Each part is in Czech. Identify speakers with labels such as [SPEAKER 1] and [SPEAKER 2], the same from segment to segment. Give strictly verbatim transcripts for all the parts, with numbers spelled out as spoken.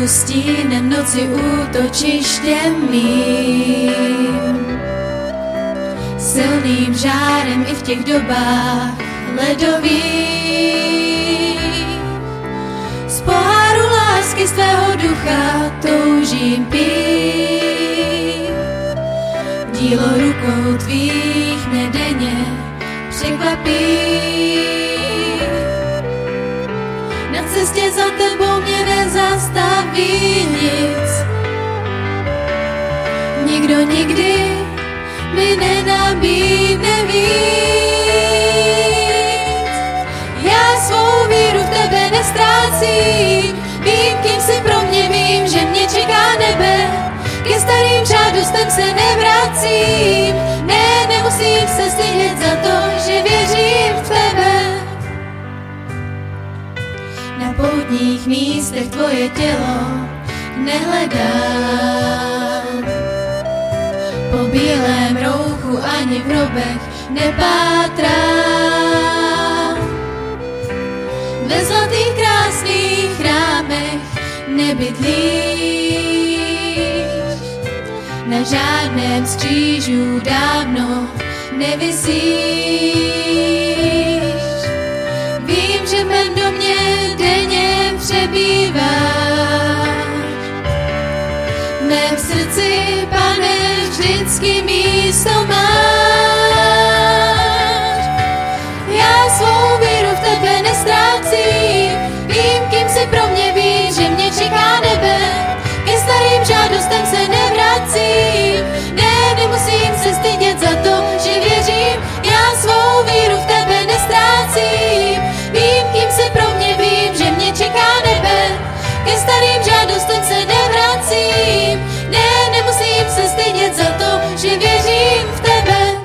[SPEAKER 1] stínem noci útočištěm mým. Silným žárem i v těch dobách ledových. Z poháru lásky z tvého ducha toužím pít. Dílo rukou tvých mě denně překvapí. Na cestě za tebou mě nezastaví nic. Nikdo nikdy mi nenabídne víc. Já svou víru v tebe nestrácím. Vím, kým jsi pro mě, vím, že mě čeká nebe. Ke starým žádostem se nevracím. Ne, nemusím se stydět za to, že věřím v tebe. Na poutních místech tvoje tělo nehledám. Po bílém rouchu ani v hrobech nepátrám. Ve zlatých krásných chrámech nebydlíš. Na žádném z křížů dávno nevisíš. Vím, že v mém domě denně přebýváš. V mém srdci, Pane, vždycky místo máš. Já svou víru v tebe nestrácím. Vím, kým jsi pro mě, vím, že mě čeká nebe. Ke starým žádostem se nevracím. Ne, nemusím se stydět za to, že věřím. Já svou víru v tebe nestrácím. Vím, kým jsi pro mě, vím, že mě čeká nebe. Ke starým žádostem se nevracím. Ne, nemusím se stydět za to, že věřím v tebe.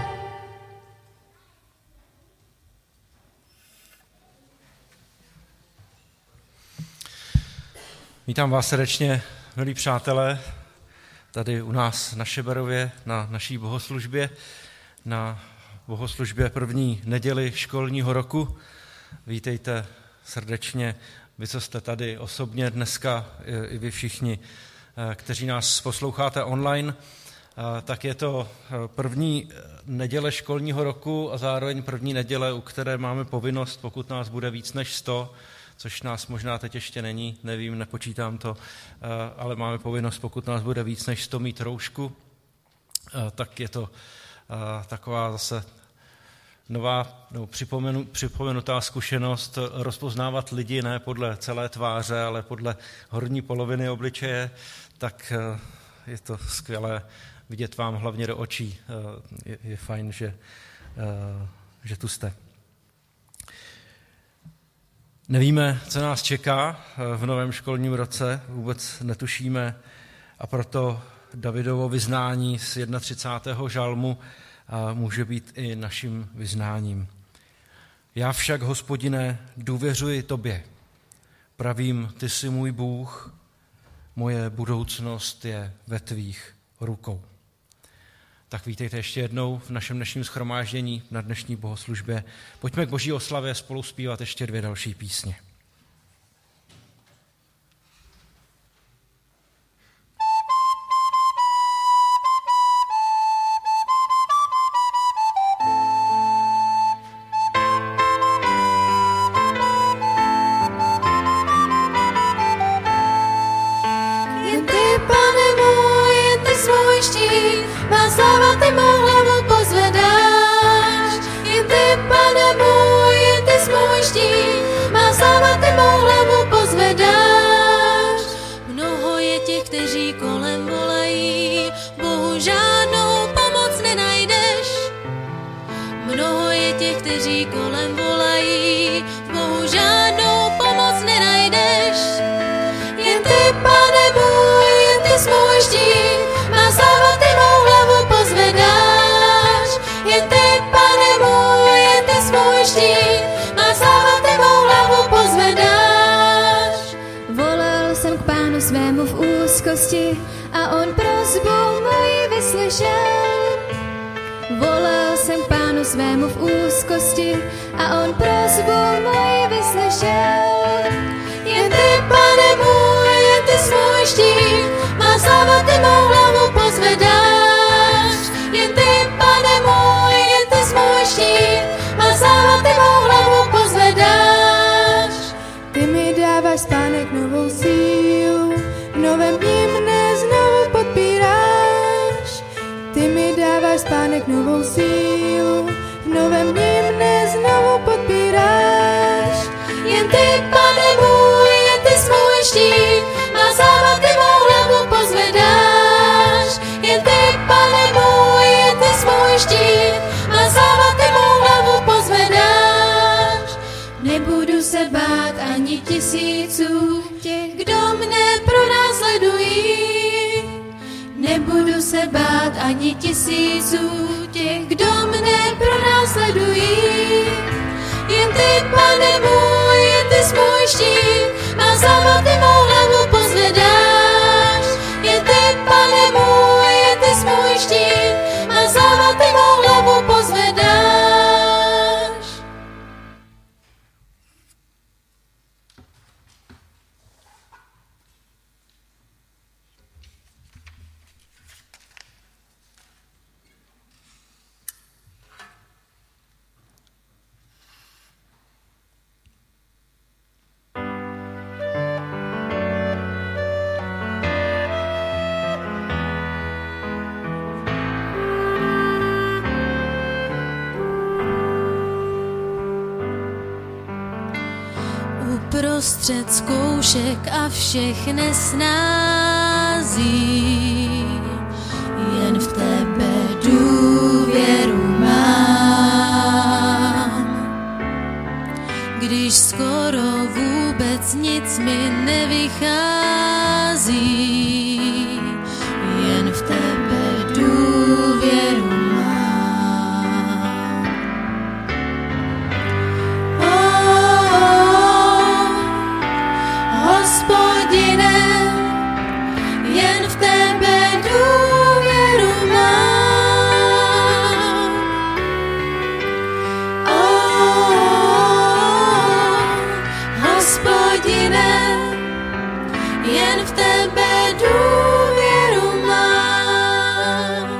[SPEAKER 2] Vítám vás srdečně, milí přátelé, tady u nás na Šeberově, na naší bohoslužbě, na bohoslužbě první neděli školního roku. Vítejte srdečně, vy, co jste tady osobně dneska, i vy všichni, kteří nás posloucháte online. Tak je to první neděle školního roku a zároveň první neděle, u které máme povinnost, pokud nás bude víc než sto, což nás možná teď ještě není, nevím, nepočítám to, ale máme povinnost, pokud nás bude víc než sto, mít roušku, tak je to taková zase nová, no, připomenu, připomenutá zkušenost rozpoznávat lidi ne podle celé tváře, ale podle horní poloviny obličeje, tak je to skvělé vidět vám hlavně do očí. Je, je fajn, že, že tu jste. Nevíme, co nás čeká v novém školním roce, vůbec netušíme, a proto Davidovo vyznání z třicátého prvního žalmu může být i naším vyznáním. Já však, Hospodine, důvěřuji tobě. Pravím, ty jsi můj Bůh, moje budoucnost je ve tvých rukou. Tak vítejte ještě jednou v našem dnešním shromáždění na dnešní bohoslužbě. Pojďme k Boží oslavě spolu zpívat ještě dvě další písně.
[SPEAKER 3] A on prosbu moji vyslyšel. Volal jsem k Pánu svému v úzkosti a on prosbu moji vyslyšel. Jen ty, Pane můj, jen ty svůj
[SPEAKER 4] spánek novou sílu, v novém dní mne znovu podpíráš.
[SPEAKER 1] Jen ty, Pane můj, jen ty svůj štít, má závad, ty mou hlavu pozvedáš. Jen ty, Pane můj, jen ty svůj štít, má závad, ty mou hlavu pozvedáš. Nebudu se bát ani tisíců těch, kdo mne pronásledují. Nebudu se bát ani tisíců těch, kdo mne pronásledují. Jen ty, Pane můj, jen ty svůj štít, má závad, ty mou hlavu pozvedáš. Jen ty, Pane můj, jen ty svůj štít, má závad, ty mou hlavu pozvedáš. Uprostřed zkoušek a všech nesnází, jen v tebe důvěru mám. Když skoro vůbec nic mi nevychází, jen v tebe důvěru mám. Hospodine, jen v tebe důvěru mám. Oh, Hospodine, jen v tebe důvěru mám.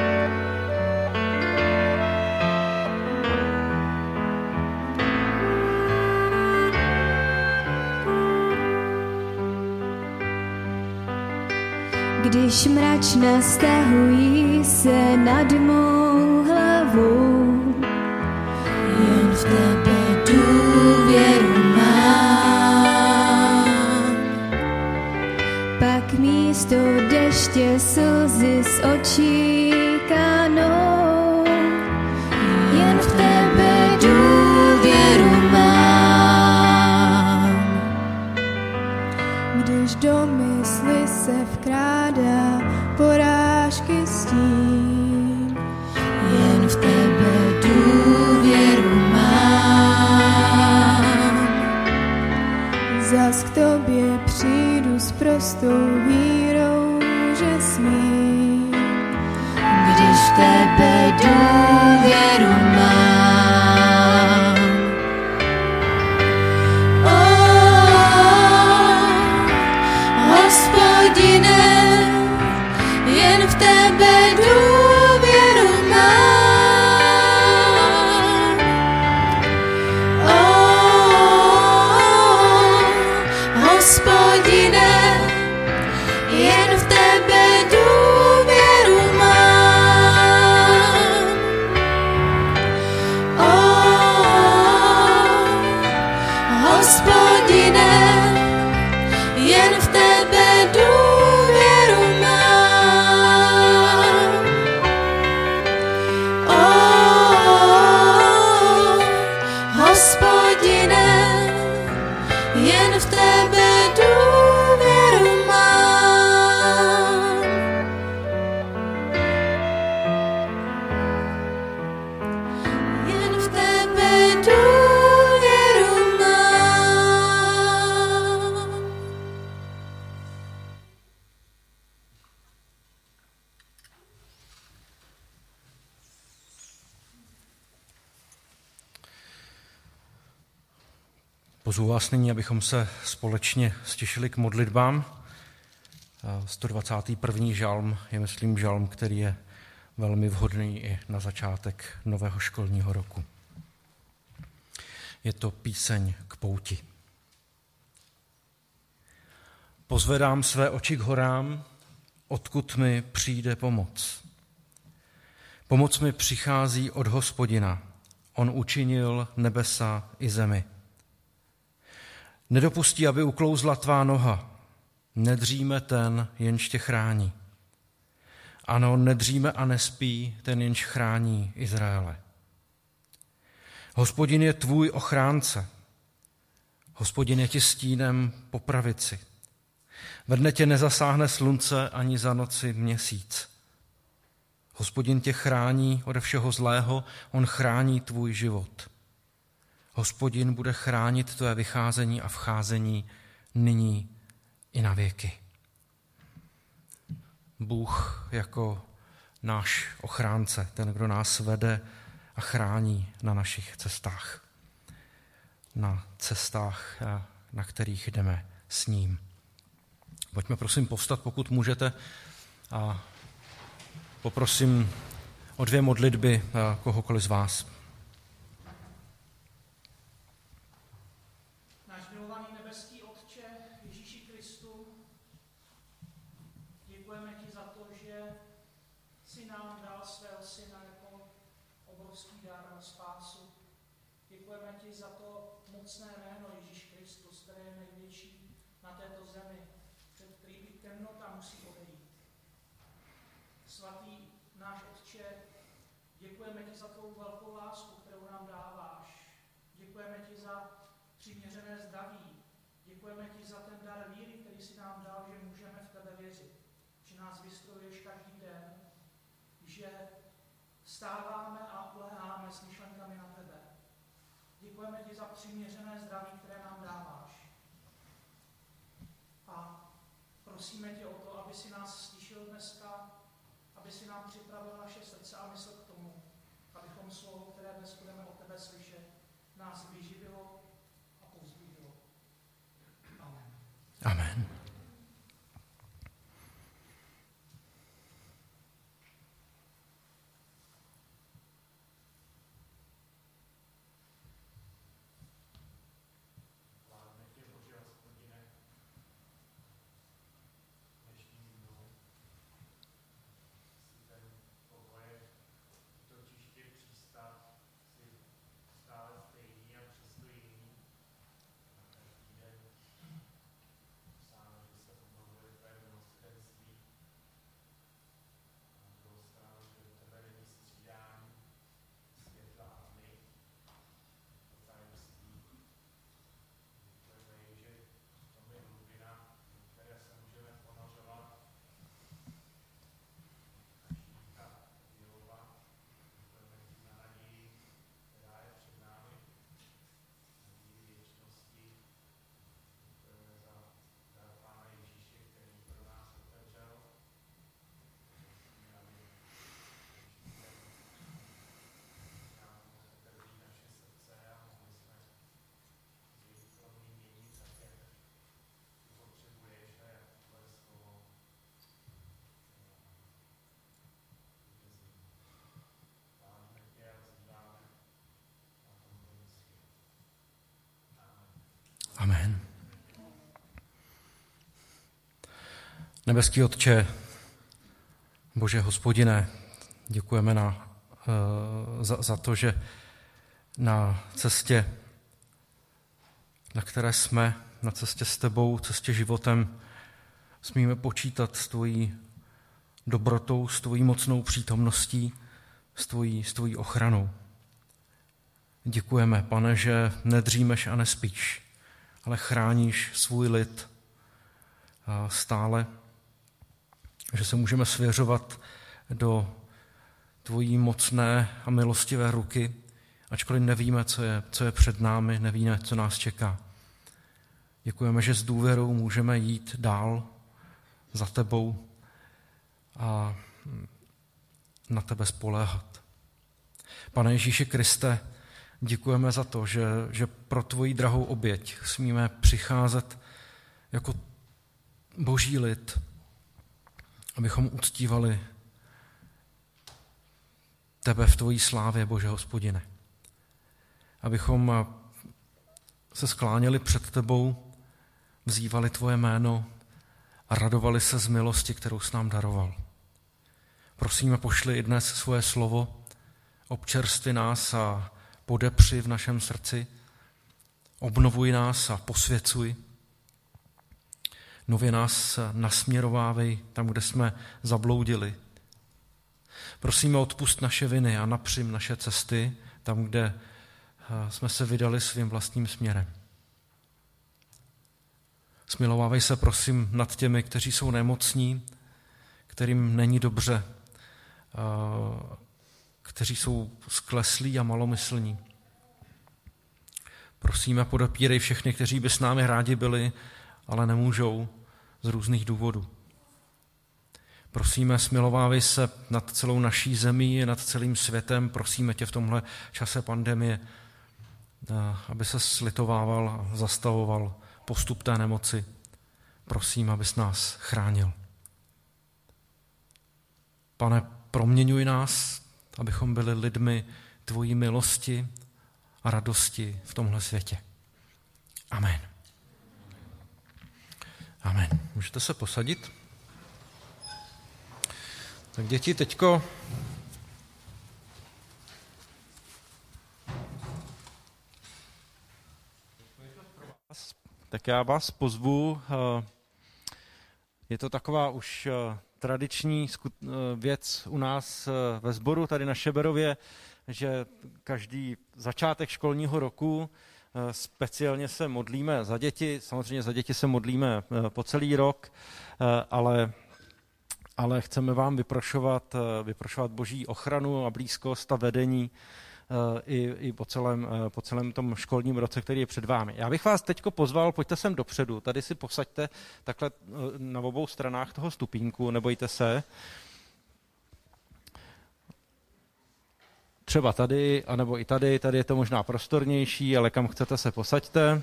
[SPEAKER 3] Když mračna stahují se nad mou hlavou,
[SPEAKER 1] Jen v tebe důvěru mám.
[SPEAKER 3] pak místo deště slzy z očí kanou.
[SPEAKER 1] Jen v tebe důvěru mám.
[SPEAKER 4] Když do mysli se vkrádá porážky stín,
[SPEAKER 1] Jen v tebe důvěru mám.
[SPEAKER 4] zas k tobě přijdu s prostou vírou, že smím.
[SPEAKER 1] Když v tebe důvěru mám. Oh, Hospodine, jen v tebe důvěru mám. Oh, Hospodine, jen v tebe důvěru mám. Oh, Hospodine, jen v tebe důvěru mám. Oh, Hospodine, jen v tebe důvěru mám. Jen v tebe důvěru mám.
[SPEAKER 2] Pozvu vás nyní, abychom se společně stišili k modlitbám. sto dvacátý první žalm je, myslím, žalm, který je velmi vhodný i na začátek nového školního roku. Je to píseň k pouti. Pozvedám své oči k horám, odkud mi přijde pomoc. Pomoc mi přichází od Hospodina. On učinil nebesa i zemi. Nedopustí, aby uklouzla tvá noha. Nedříme ten, jenž tě chrání. Ano, nedříme a nespí ten, jenž chrání Izraele. Hospodin je tvůj ochránce. Hospodin je ti stínem po pravici. Ve dne tě nezasáhne slunce ani za noci měsíc. Hospodin tě chrání ode všeho zlého, on chrání tvůj život. Hospodin bude chránit tvé vycházení a vcházení nyní i na věky. Bůh jako náš ochránce, ten, kdo nás vede a chrání na našich cestách. Na cestách, na kterých jdeme s ním. Pojďme prosím povstat, pokud můžete, a poprosím o dvě modlitby kohokoliv z vás.
[SPEAKER 5] Náš milovaný nebeský Otče Ježíši Kristu, děkujeme ti za to, že jsi nám dal svého syna jako obrovský dar na spásu. Děkujeme ti za to mocné jméno Ježíš Kristus, které je největší na této zemi, před kterým temnota musí odejít. Svatý náš Otče, děkujeme ti za tvou velkou lásku, kterou nám dáváš. Děkujeme ti za přiměřené zdraví. Děkujeme ti za ten dar víry, který jsi nám dal, že můžeme v tebe věřit. Že nás vystrojuješ každý den, že vstáváme a uléháme s myšlenkami na tebe. Děkujeme ti za přiměřené zdraví, které nám dáváš. A prosíme tě o to, aby si nás slyšel dneska, aby si nám připravil naše srdce a mysl k tomu, abychom slovo, které dnes budeme od tebe slyšet, nás vyživilo a povzbudilo. Amen.
[SPEAKER 2] Amen. Amen. Nebeský Otče, Bože Hospodine, děkujeme na, za, za to, že na cestě, na které jsme, na cestě s tebou, cestě životem, smíme počítat s tvojí dobrotou, s tvojí mocnou přítomností, s tvojí, s tvojí ochranou. Děkujeme, Pane, že nedřímeš a nespíš, ale chráníš svůj lid stále, že se můžeme svěřovat do tvojí mocné a milostivé ruky, ačkoliv nevíme, co je, co je před námi, nevíme, co nás čeká. Děkujeme, že s důvěrou můžeme jít dál za tebou a na tebe spoléhat. Pane Ježíši Kriste, děkujeme za to, že, že pro tvoji drahou oběť smíme přicházet jako boží lid, abychom uctívali tebe v tvojí slávě, Bože Hospodine. Abychom se skláněli před tebou, vzývali tvoje jméno a radovali se z milosti, kterou jsi nám daroval. Prosíme, pošli i dnes svoje slovo, občerstvi nás a podepři v našem srdci, obnovuj nás a posvěcuj. Nově nás nasměrovávej tam, kde jsme zabloudili. Prosíme, odpusť naše viny a napřim naše cesty tam, kde jsme se vydali svým vlastním směrem. Smilovávej se, prosím, nad těmi, kteří jsou nemocní, kterým není dobře, kteří jsou skleslí a malomyslní. Prosíme, podopírej všechny, kteří by s námi rádi byli, ale nemůžou z různých důvodů. Prosíme, smilovávej se nad celou naší zemí, nad celým světem. Prosíme tě v tomhle čase pandemie, aby se slitovával a zastavoval postup té nemoci. Prosím, abys nás chránil. Pane, proměňuj nás, abychom byli lidmi tvojí milosti a radosti v tomhle světě. Amen. Amen. Můžete se posadit? Tak děti, teďko tak já vás pozvu. Je to taková už tradiční věc u nás ve sboru tady na Šeberově, že každý začátek školního roku speciálně se modlíme za děti. Samozřejmě za děti se modlíme po celý rok, ale, ale chceme vám vyprošovat, vyprošovat Boží ochranu a blízkost a vedení i, i po, celém, po celém tom školním roce, který je před vámi. Já bych vás teďko pozval, pojďte sem dopředu, tady si posaďte takhle na obou stranách toho stupínku, nebojte se. Třeba tady, anebo i tady, tady je to možná prostornější, ale kam chcete se posaďte.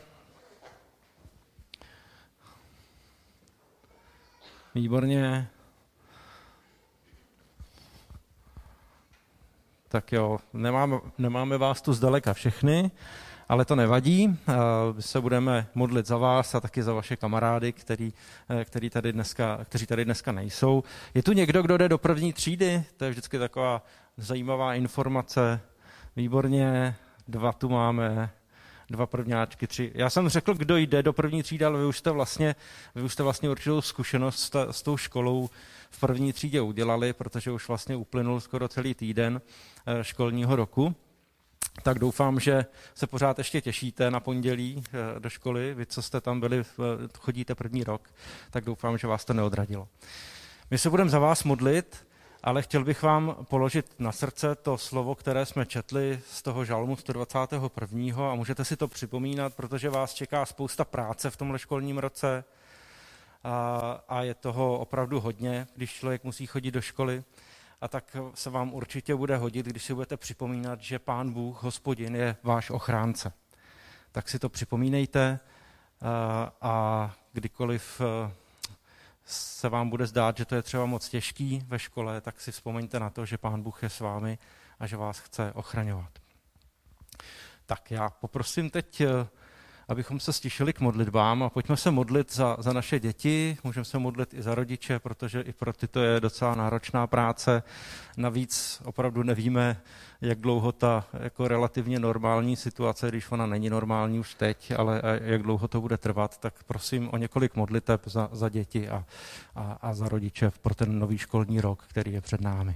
[SPEAKER 2] Výborně. Tak jo, nemáme, nemáme vás tu zdaleka všechny, ale to nevadí. My se budeme modlit za vás a taky za vaše kamarády, který, který tady dneska, kteří tady dneska nejsou. Je tu někdo, kdo jde do první třídy? To je vždycky taková zajímavá informace. Výborně, dva tu máme, dva prvňáčky, tři. Já jsem řekl, kdo jde do první třídy, ale vy už jste vlastně, vy už jste vlastně určitou zkušenost s, ta, s tou školou v první třídě udělali, protože už vlastně uplynul skoro celý týden školního roku. Tak doufám, že se pořád ještě těšíte na pondělí do školy. Vy, co jste tam byli, chodíte první rok, tak doufám, že vás to neodradilo. My se budeme za vás modlit, ale chtěl bych vám položit na srdce to slovo, které jsme četli z toho žalmu sto dvacátého prvního a můžete si to připomínat, protože vás čeká spousta práce v tomhle školním roce a, a je toho opravdu hodně, když člověk musí chodit do školy. A tak se vám určitě bude hodit, když si budete připomínat, že Pán Bůh, Hospodin, je váš ochránce. Tak si to připomínejte a, a kdykoliv se vám bude zdát, že to je třeba moc těžký ve škole, tak si vzpomeňte na to, že Pán Bůh je s vámi a že vás chce ochraňovat. Tak já poprosím teď, abychom se stišili k modlitbám a pojďme se modlit za, za naše děti, můžeme se modlit i za rodiče, protože i pro ty to je docela náročná práce. Navíc opravdu nevíme, jak dlouho ta jako relativně normální situace, když ona není normální už teď, ale jak dlouho to bude trvat, tak prosím o několik modliteb za, za děti a, a, a za rodiče pro ten nový školní rok, který je před námi.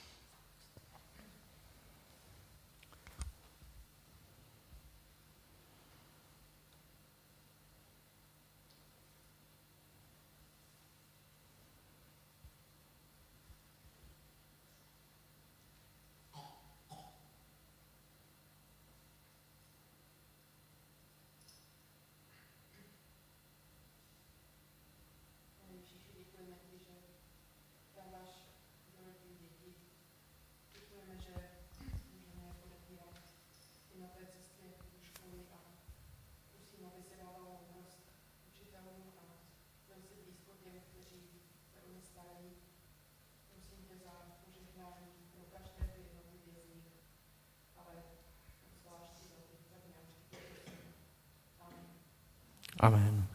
[SPEAKER 2] Amen.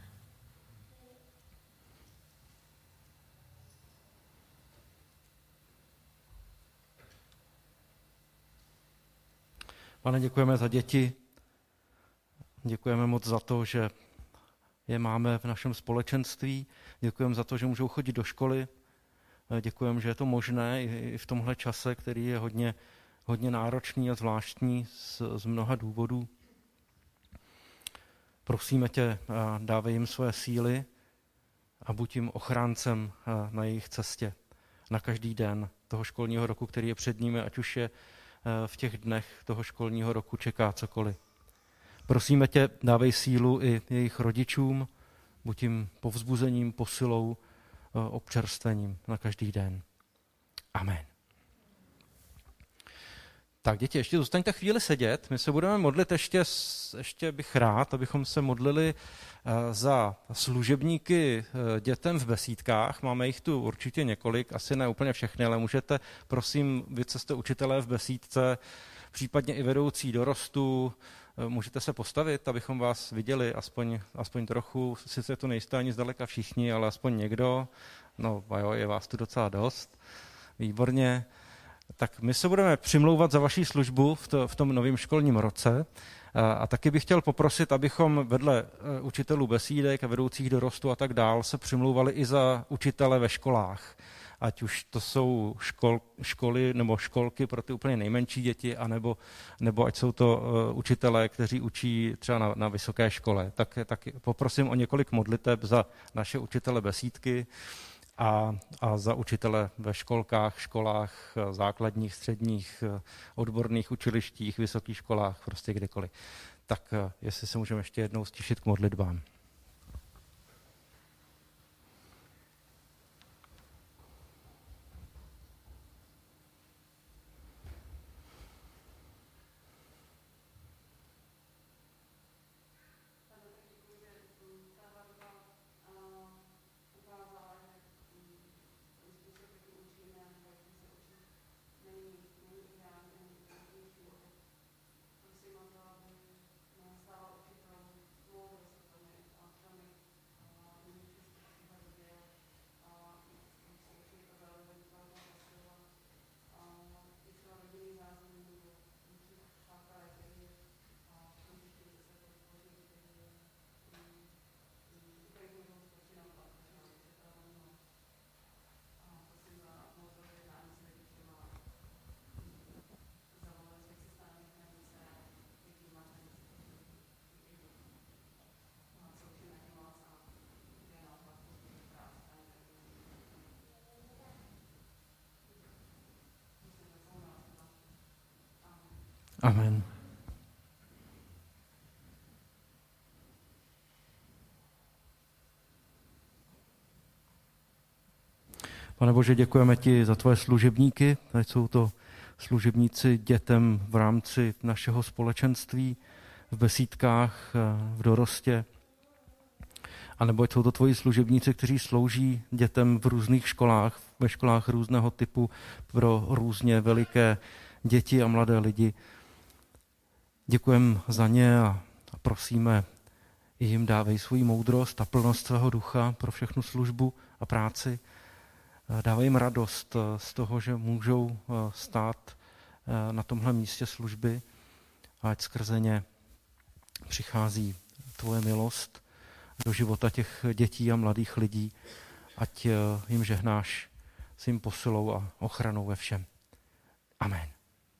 [SPEAKER 2] Pane, děkujeme za děti, děkujeme moc za to, že je máme v našem společenství, děkujeme za to, že můžou chodit do školy, děkujeme, že je to možné i v tomhle čase, který je hodně, hodně náročný a zvláštní z, z mnoha důvodů. Prosíme tě, dávej jim své síly a buď jim ochráncem na jejich cestě, na každý den toho školního roku, který je před nimi, ať už je v těch dnech toho školního roku čeká cokoliv. Prosíme tě, dávej sílu i jejich rodičům, buď jim povzbuzením, posilou, občerstvením na každý den. Amen. Tak děti, ještě zůstaňte chvíli sedět. My se budeme modlit ještě, ještě bych rád, abychom se modlili za služebníky dětem v besídkách. Máme jich tu určitě několik, asi ne úplně všechny, ale můžete, prosím, vy, co jste učitelé v besídce, případně i vedoucí dorostu, můžete se postavit, abychom vás viděli aspoň, aspoň trochu. Sice to nejste ani zdaleka všichni, ale aspoň někdo. No a jo, je vás tu docela dost. Výborně. Tak my se budeme přimlouvat za vaši službu v, to, v tom novém školním roce a, a taky bych chtěl poprosit, abychom vedle učitelů besídek a vedoucích dorostu a tak dál se přimlouvali i za učitele ve školách. Ať už to jsou škol, školy nebo školky pro ty úplně nejmenší děti, anebo, nebo ať jsou to uh, učitelé, kteří učí třeba na, na vysoké škole. Tak, tak poprosím o několik modliteb za naše učitele besídky a, a za učitele ve školkách, školách základních, středních, odborných učilištích, vysokých školách, prostě kdekoliv. Tak jestli se můžeme ještě jednou stišit k modlitbám. Amen. Pane Bože, děkujeme ti za tvoje služebníky, ať jsou to služebníci dětem v rámci našeho společenství, v besídkách, v dorostě, anebo ať jsou to tvoji služebníci, kteří slouží dětem v různých školách, ve školách různého typu pro různě veliké děti a mladé lidi. Děkujeme za ně a prosíme, i jim dávej svou moudrost a plnost svého ducha pro všechnu službu a práci. Dávej jim radost z toho, že můžou stát na tomhle místě služby a ať skrze ně přichází tvoje milost do života těch dětí a mladých lidí, ať jim žehnáš svým posilou a ochranou ve všem. Amen.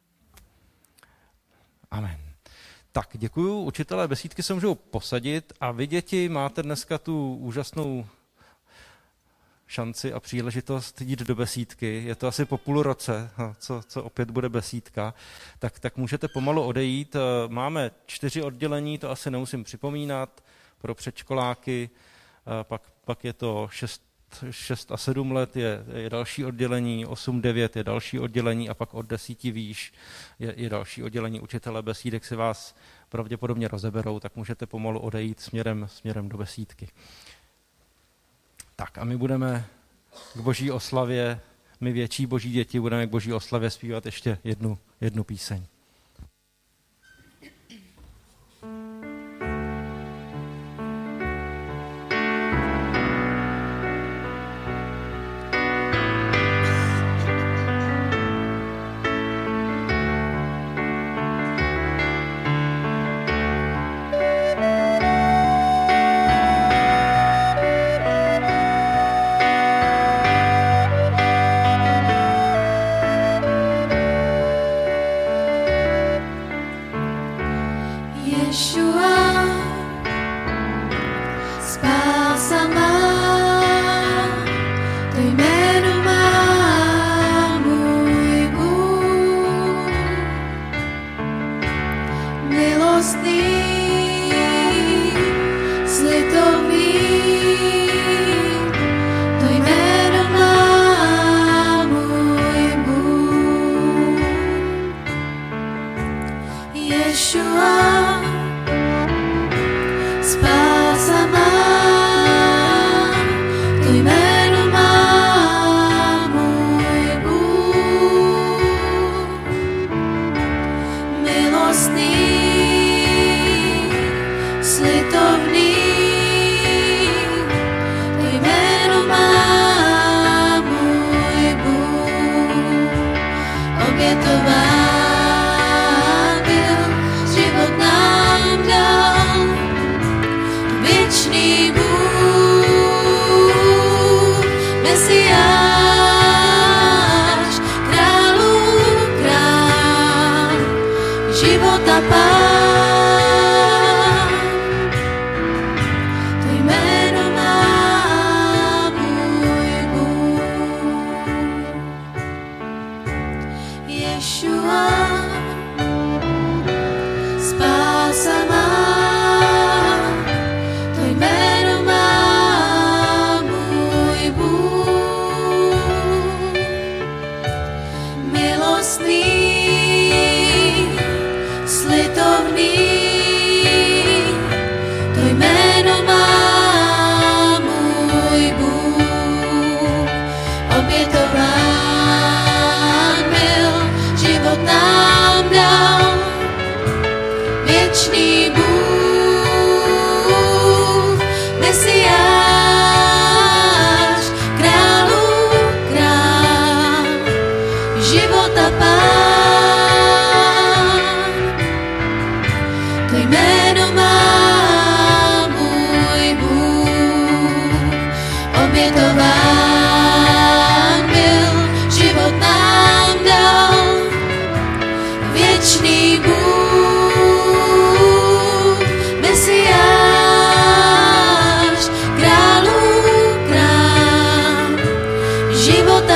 [SPEAKER 2] Amen. Tak, děkuju. Učitelé besídky se můžou posadit a vy, děti, máte dneska tu úžasnou šanci a příležitost jít do besídky. Je to asi po půl roce, co, co opět bude besídka. Tak, tak můžete pomalu odejít. Máme čtyři oddělení, to asi nemusím připomínat, pro předškoláky, pak, pak je to šest, šest a sedm let je, je další oddělení, osm, devět je další oddělení a pak od desíti výš je, je další oddělení. Učitelé besídek si vás pravděpodobně rozeberou, tak můžete pomalu odejít směrem, směrem do besídky. Tak a my budeme k boží oslavě, my větší boží děti budeme k boží oslavě zpívat ještě jednu, jednu píseň.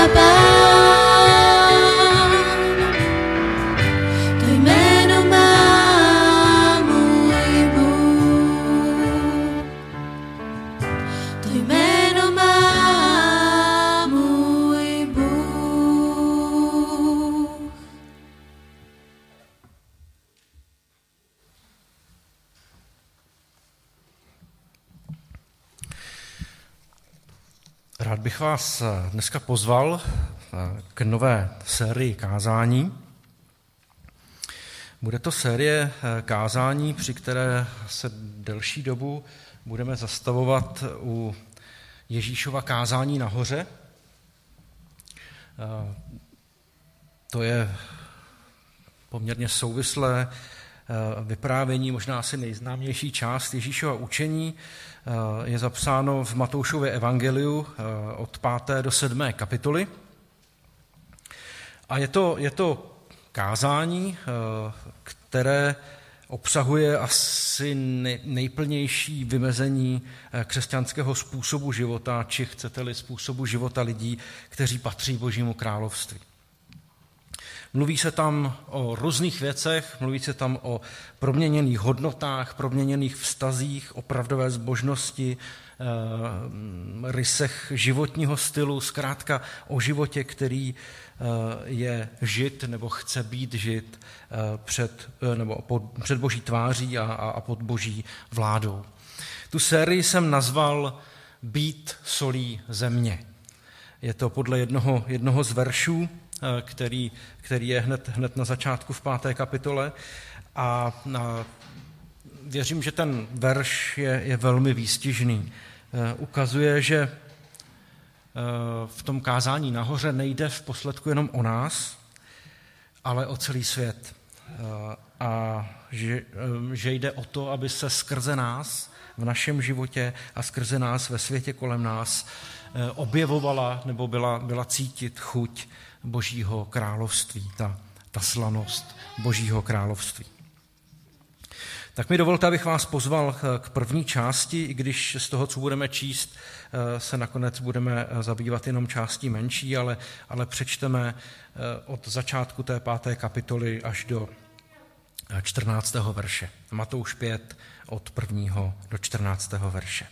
[SPEAKER 1] Pán. To jméno má můj Bůh. To jméno má můj Bůh.
[SPEAKER 2] Rád bych vás dneska pozval k nové sérii kázání. Bude to série kázání, při které se delší dobu budeme zastavovat u Ježíšova kázání nahoře. To je poměrně souvislé vyprávění, možná asi nejznámější část Ježíšova učení. Je zapsáno v Matoušově evangeliu od páté do sedmé kapitoly. A je to, je to kázání, které obsahuje asi nejplnější vymezení křesťanského způsobu života, či chcete-li způsobu života lidí, kteří patří Božímu království. Mluví se tam o různých věcech, mluví se tam o proměněných hodnotách, proměněných vztazích, opravdové zbožnosti, rysech životního stylu, zkrátka o životě, který je žit nebo chce být žit před, nebo pod, před Boží tváří a, a pod Boží vládou. Tu sérii jsem nazval Být solí země. Je to podle jednoho, jednoho z veršů, který, který je hned, hned na začátku v páté kapitole. A, a věřím, že ten verš je, je velmi výstižný. Ukazuje, že v tom kázání nahoře nejde v posledku jenom o nás, ale o celý svět. A že, že jde o to, aby se skrze nás v našem životě a skrze nás ve světě kolem nás objevovala nebo byla, byla cítit chuť Božího království, ta, ta slanost Božího království. Tak mi dovolte, abych vás pozval k první části, i když z toho, co budeme číst, se nakonec budeme zabývat jenom částí menší, ale, ale přečteme od začátku té páté kapitoly až do čtrnáctého verše. Matouš pět od prvního do čtrnáctého verše.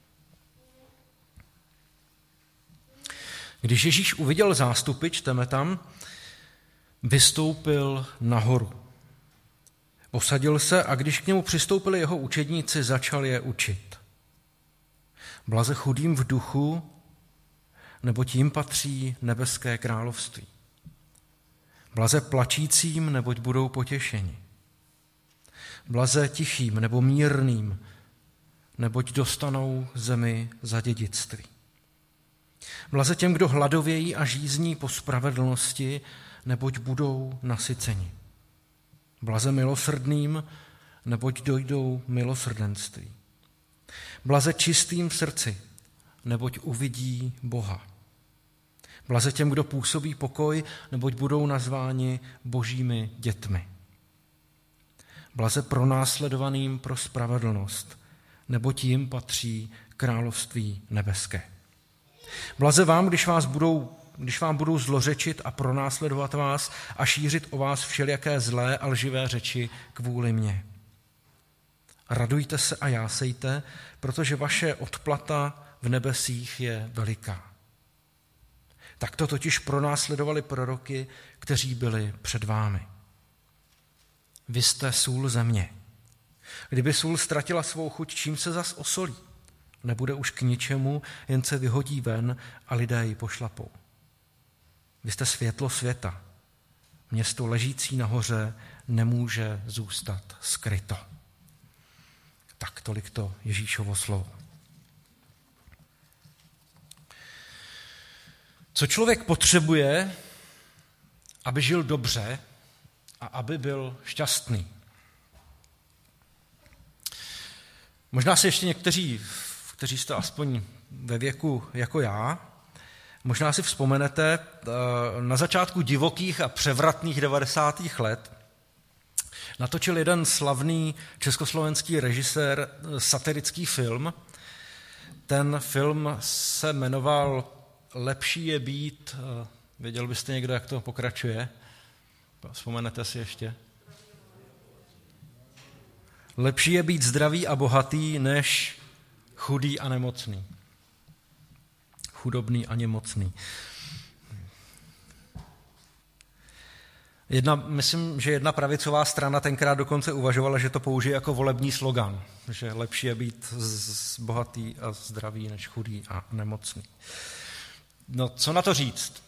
[SPEAKER 2] Když Ježíš uviděl zástupy, čteme tam, vystoupil nahoru. Posadil se a když k němu přistoupili jeho učedníci, začal je učit. Blaze chudým v duchu, neboť jim patří nebeské království. Blaze plačícím, neboť budou potěšeni. Blaze tichým nebo mírným, neboť dostanou zemi za dědictví. Blaze těm, kdo hladovějí a žízní po spravedlnosti, neboť budou nasyceni. Blaze milosrdným, neboť dojdou milosrdenství. Blaze čistým v srdci, neboť uvidí Boha. Blaze těm, kdo působí pokoj, neboť budou nazváni Božími dětmi. Blaze pronásledovaným pro spravedlnost, neboť jim patří království nebeské. Blaze vám, když, vás budou, když vám budou zlořečit a pronásledovat vás a šířit o vás všelijaké zlé a lživé řeči kvůli mně. Radujte se a jásejte, protože vaše odplata v nebesích je veliká. Takto totiž pronásledovali proroky, kteří byli před vámi. Vy jste sůl země. Kdyby sůl ztratila svou chuť, čím se zas osolí? Nebude už k ničemu, jen se vyhodí ven a lidé ji pošlapou. Vy jste světlo světa. Město ležící nahoře nemůže zůstat skryto. Tak tolik to Ježíšovo slovo. Co člověk potřebuje, aby žil dobře a aby byl šťastný? Možná si ještě někteří, kteří jste aspoň ve věku jako já, možná si vzpomenete, na začátku divokých a převratných devadesátých let natočil jeden slavný československý režisér satirický film. Ten film se jmenoval lepší je být, věděl byste někdo, jak to pokračuje? Vzpomenete si ještě? Lepší je být zdravý a bohatý, než chudý a nemocný. Chudobný a nemocný. Jedna, myslím, že jedna pravicová strana tenkrát dokonce uvažovala, že to použije jako volební slogan, že lepší je být z, bohatý a zdravý, než chudý a nemocný. No, co na to říct?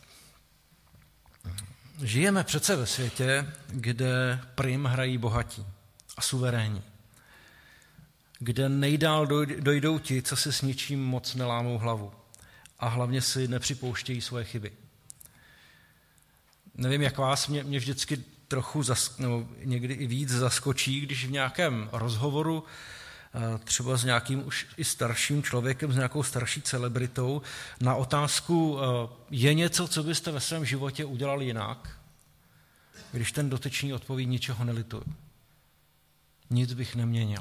[SPEAKER 2] Žijeme přece ve světě, kde prim hrají bohatí a suverénní, kde nejdál dojdou ti, co si s ničím moc nelámou hlavu a hlavně si nepřipouštějí svoje chyby. Nevím, jak vás, mě, mě vždycky trochu, zas, nebo někdy i víc zaskočí, když v nějakém rozhovoru třeba s nějakým už i starším člověkem, s nějakou starší celebritou, na otázku, je něco, co byste ve svém životě udělali jinak, když ten dotyčný odpoví, ničeho nelituju. Nic bych neměnil.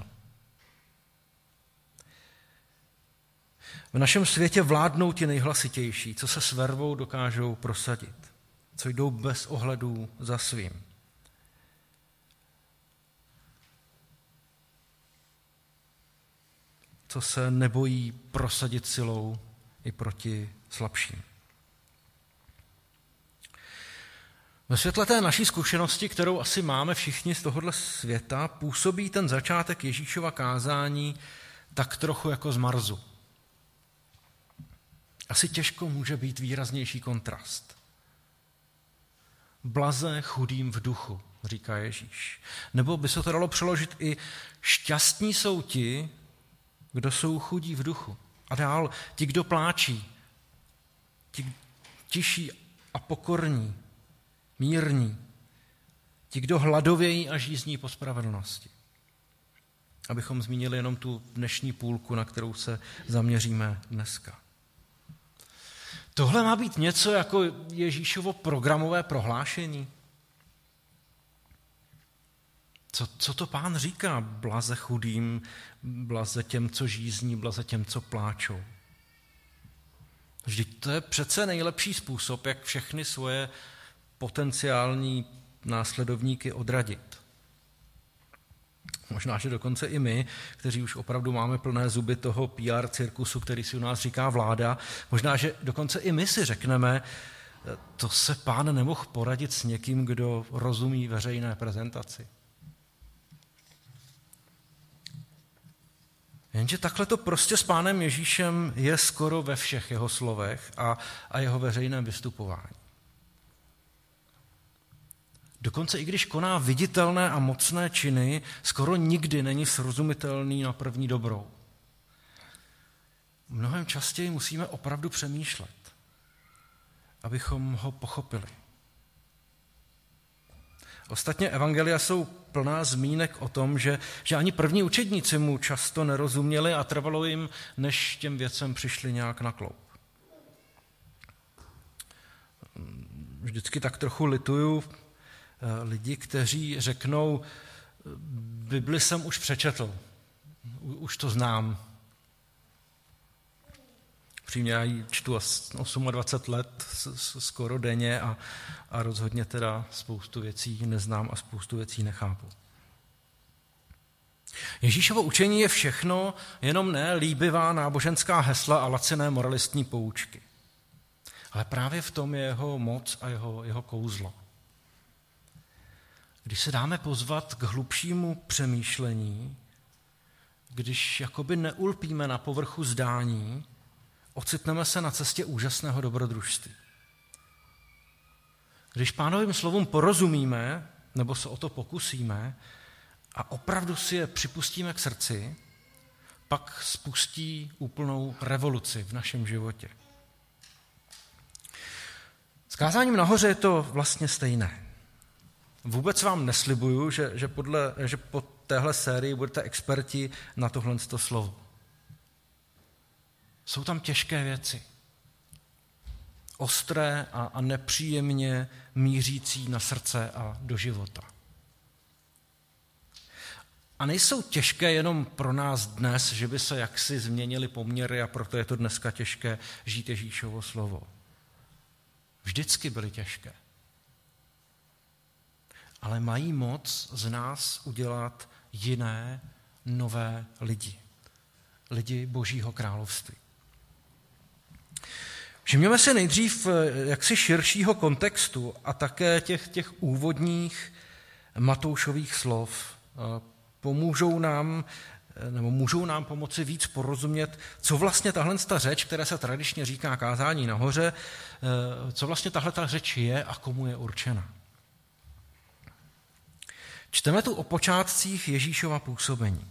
[SPEAKER 2] V našem světě vládnou ti nejhlasitější, co se s vervou dokážou prosadit, co jdou bez ohledů za svým. Co se nebojí prosadit silou i proti slabším. Ve světle té naší zkušenosti, kterou asi máme všichni z tohohle světa, působí ten začátek Ježíšova kázání tak trochu jako z Marsu. Asi těžko může být výraznější kontrast. Blaze chudým v duchu, říká Ježíš. Nebo by se to dalo přeložit i šťastní jsou ti, kdo jsou chudí v duchu. A dál ti, kdo pláčí, ti tiší a pokorní, mírní, ti, kdo hladovějí a žízní po spravedlnosti. Abychom zmínili jenom tu dnešní půlku, na kterou se zaměříme dneska. Tohle má být něco jako Ježíšovo programové prohlášení. Co, co to Pán říká? Blaze chudým, blaze těm, co žízní, blaze těm, co pláčou. Vždyť to je přece nejlepší způsob, jak všechny svoje potenciální následovníky odradit. Možná, že dokonce i my, kteří už opravdu máme plné zuby toho P R cirkusu, který si u nás říká vláda, možná, že dokonce i my si řekneme, to se Pán nemohl poradit s někým, kdo rozumí veřejné prezentaci. Jenže takhle to prostě s Pánem Ježíšem je skoro ve všech jeho slovech a, a jeho veřejném vystupování. Dokonce i když koná viditelné a mocné činy, skoro nikdy není srozumitelný na první dobrou. Mnohem častěji musíme opravdu přemýšlet, abychom ho pochopili. Ostatně evangelia jsou plná zmínek o tom, že, že ani první učedníci mu často nerozuměli a trvalo jim, než těm věcem přišli nějak na kloub. Vždycky tak trochu lituju lidi, kteří řeknou, Bibli jsem už přečetl, už to znám. Přímě já ji čtu dvacet osm let skoro denně a, a rozhodně teda spoustu věcí neznám a spoustu věcí nechápu. Ježíšovo učení je všechno, jenom ne líbivá náboženská hesla a laciné moralistní poučky. Ale právě v tom je jeho moc a jeho, jeho kouzlo. Když se dáme pozvat k hlubšímu přemýšlení, když jakoby neulpíme na povrchu zdání, ocitneme se na cestě úžasného dobrodružství. Když Pánovým slovům porozumíme, nebo se o to pokusíme a opravdu si je připustíme k srdci, pak spustí úplnou revoluci v našem životě. S kázáním nahoře je to vlastně stejné. Vůbec vám neslibuju, že, že, podle, že po téhle sérii budete experti na tohle slovo. Jsou tam těžké věci. Ostré a, a nepříjemně mířící na srdce a do života. A nejsou těžké jenom pro nás dnes, že by se jaksi změnily poměry a proto je to dneska těžké žít Ježíšovo slovo. vždycky byly těžké. Ale mají moc z nás udělat jiné, nové lidi. Lidi Božího království. Všimněme se nejdřív jaksi širšího kontextu a také těch, těch úvodních Matoušových slov. Pomůžou nám, nebo můžou nám pomoci víc porozumět, co vlastně tahle řeč, která se tradičně říká kázání nahoře, co vlastně tahle ta řeč je a komu je určena. Čteme tu o počátcích Ježíšova působení.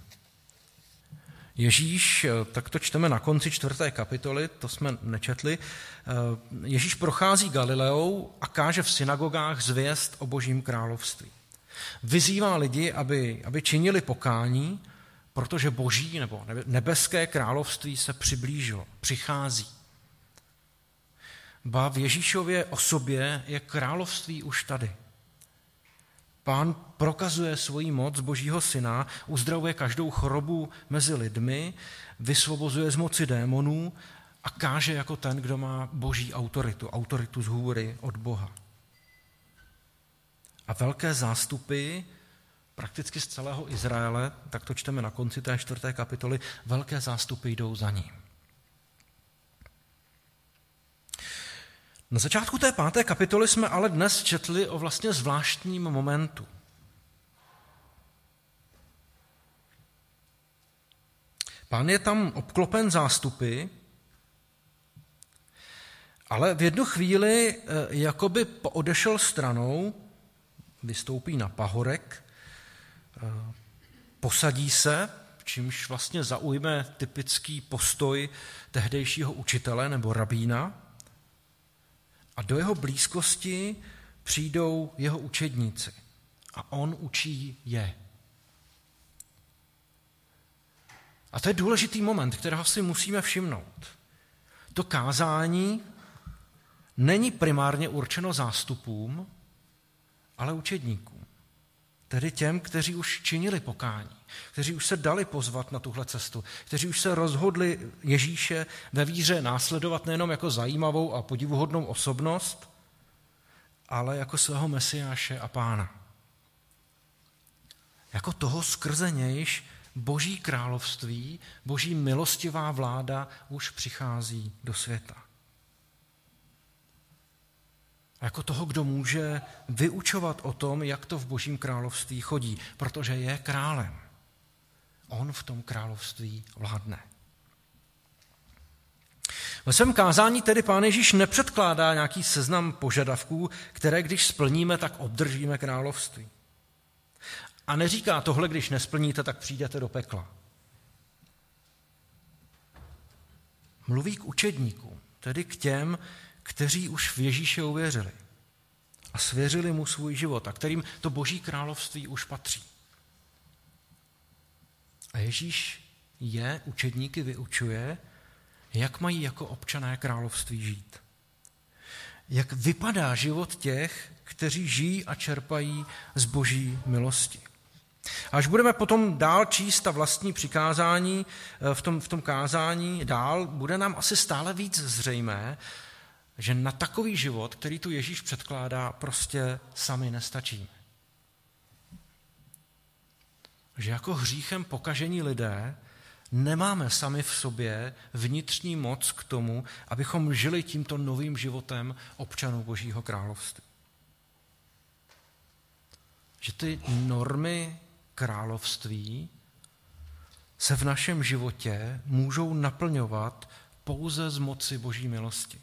[SPEAKER 2] Ježíš, tak to čteme na konci čtvrté kapitoly, to jsme nečetli, Ježíš prochází Galileou a káže v synagogách zvěst o Božím království. Vyzývá lidi, aby, aby činili pokání, protože Boží nebo nebeské království se přiblížilo, přichází. Ba v Ježíšově osobě je království už tady. Pán prokazuje svoji moc Božího syna, uzdravuje každou chorobu mezi lidmi, vysvobozuje z moci démonů a káže jako ten, kdo má Boží autoritu, autoritu z hůry od Boha. A velké zástupy, prakticky z celého Izraele, tak to čteme na konci té čtvrté kapitoly, velké zástupy jdou za ním. Na začátku té páté kapitoly jsme ale dnes četli o vlastně zvláštním momentu. Pán je tam obklopen zástupy, ale v jednu chvíli jakoby poodešel stranou, vystoupí na pahorek, posadí se, čímž vlastně zaujme typický postoj tehdejšího učitele nebo rabína, a do jeho blízkosti přijdou jeho učedníci a on učí je. A to je důležitý moment, kterého si musíme všimnout. To kázání není primárně určeno zástupům, ale učedníkům. Tedy těm, kteří už činili pokání, kteří už se dali pozvat na tuhle cestu, kteří už se rozhodli Ježíše ve víře následovat nejenom jako zajímavou a podivuhodnou osobnost, ale jako svého Mesiáše a Pána. Jako toho, skrze nějž Boží království, Boží milostivá vláda už přichází do světa. A jako toho, kdo může vyučovat o tom, jak to v Božím království chodí, protože je králem. On v tom království vládne. Ve svém kázání tedy Pán Ježíš nepředkládá nějaký seznam požadavků, které když splníme, tak obdržíme království. A neříká tohle, když nesplníte, tak přijdete do pekla. Mluví k učedníkům, tedy k těm, kteří už v Ježíše uvěřili a svěřili mu svůj život a kterým to Boží království už patří. A Ježíš je, učedníky vyučuje, jak mají jako občané království žít. Jak vypadá život těch, kteří žijí a čerpají z Boží milosti. A až budeme potom dál číst ta vlastní přikázání v tom, v tom kázání dál, bude nám asi stále víc zřejmé, že na takový život, který tu Ježíš předkládá, prostě sami nestačíme. Že jako hříchem pokažení lidé nemáme sami v sobě vnitřní moc k tomu, abychom žili tímto novým životem občanů Božího království. Že ty normy království se v našem životě můžou naplňovat pouze z moci Boží milosti.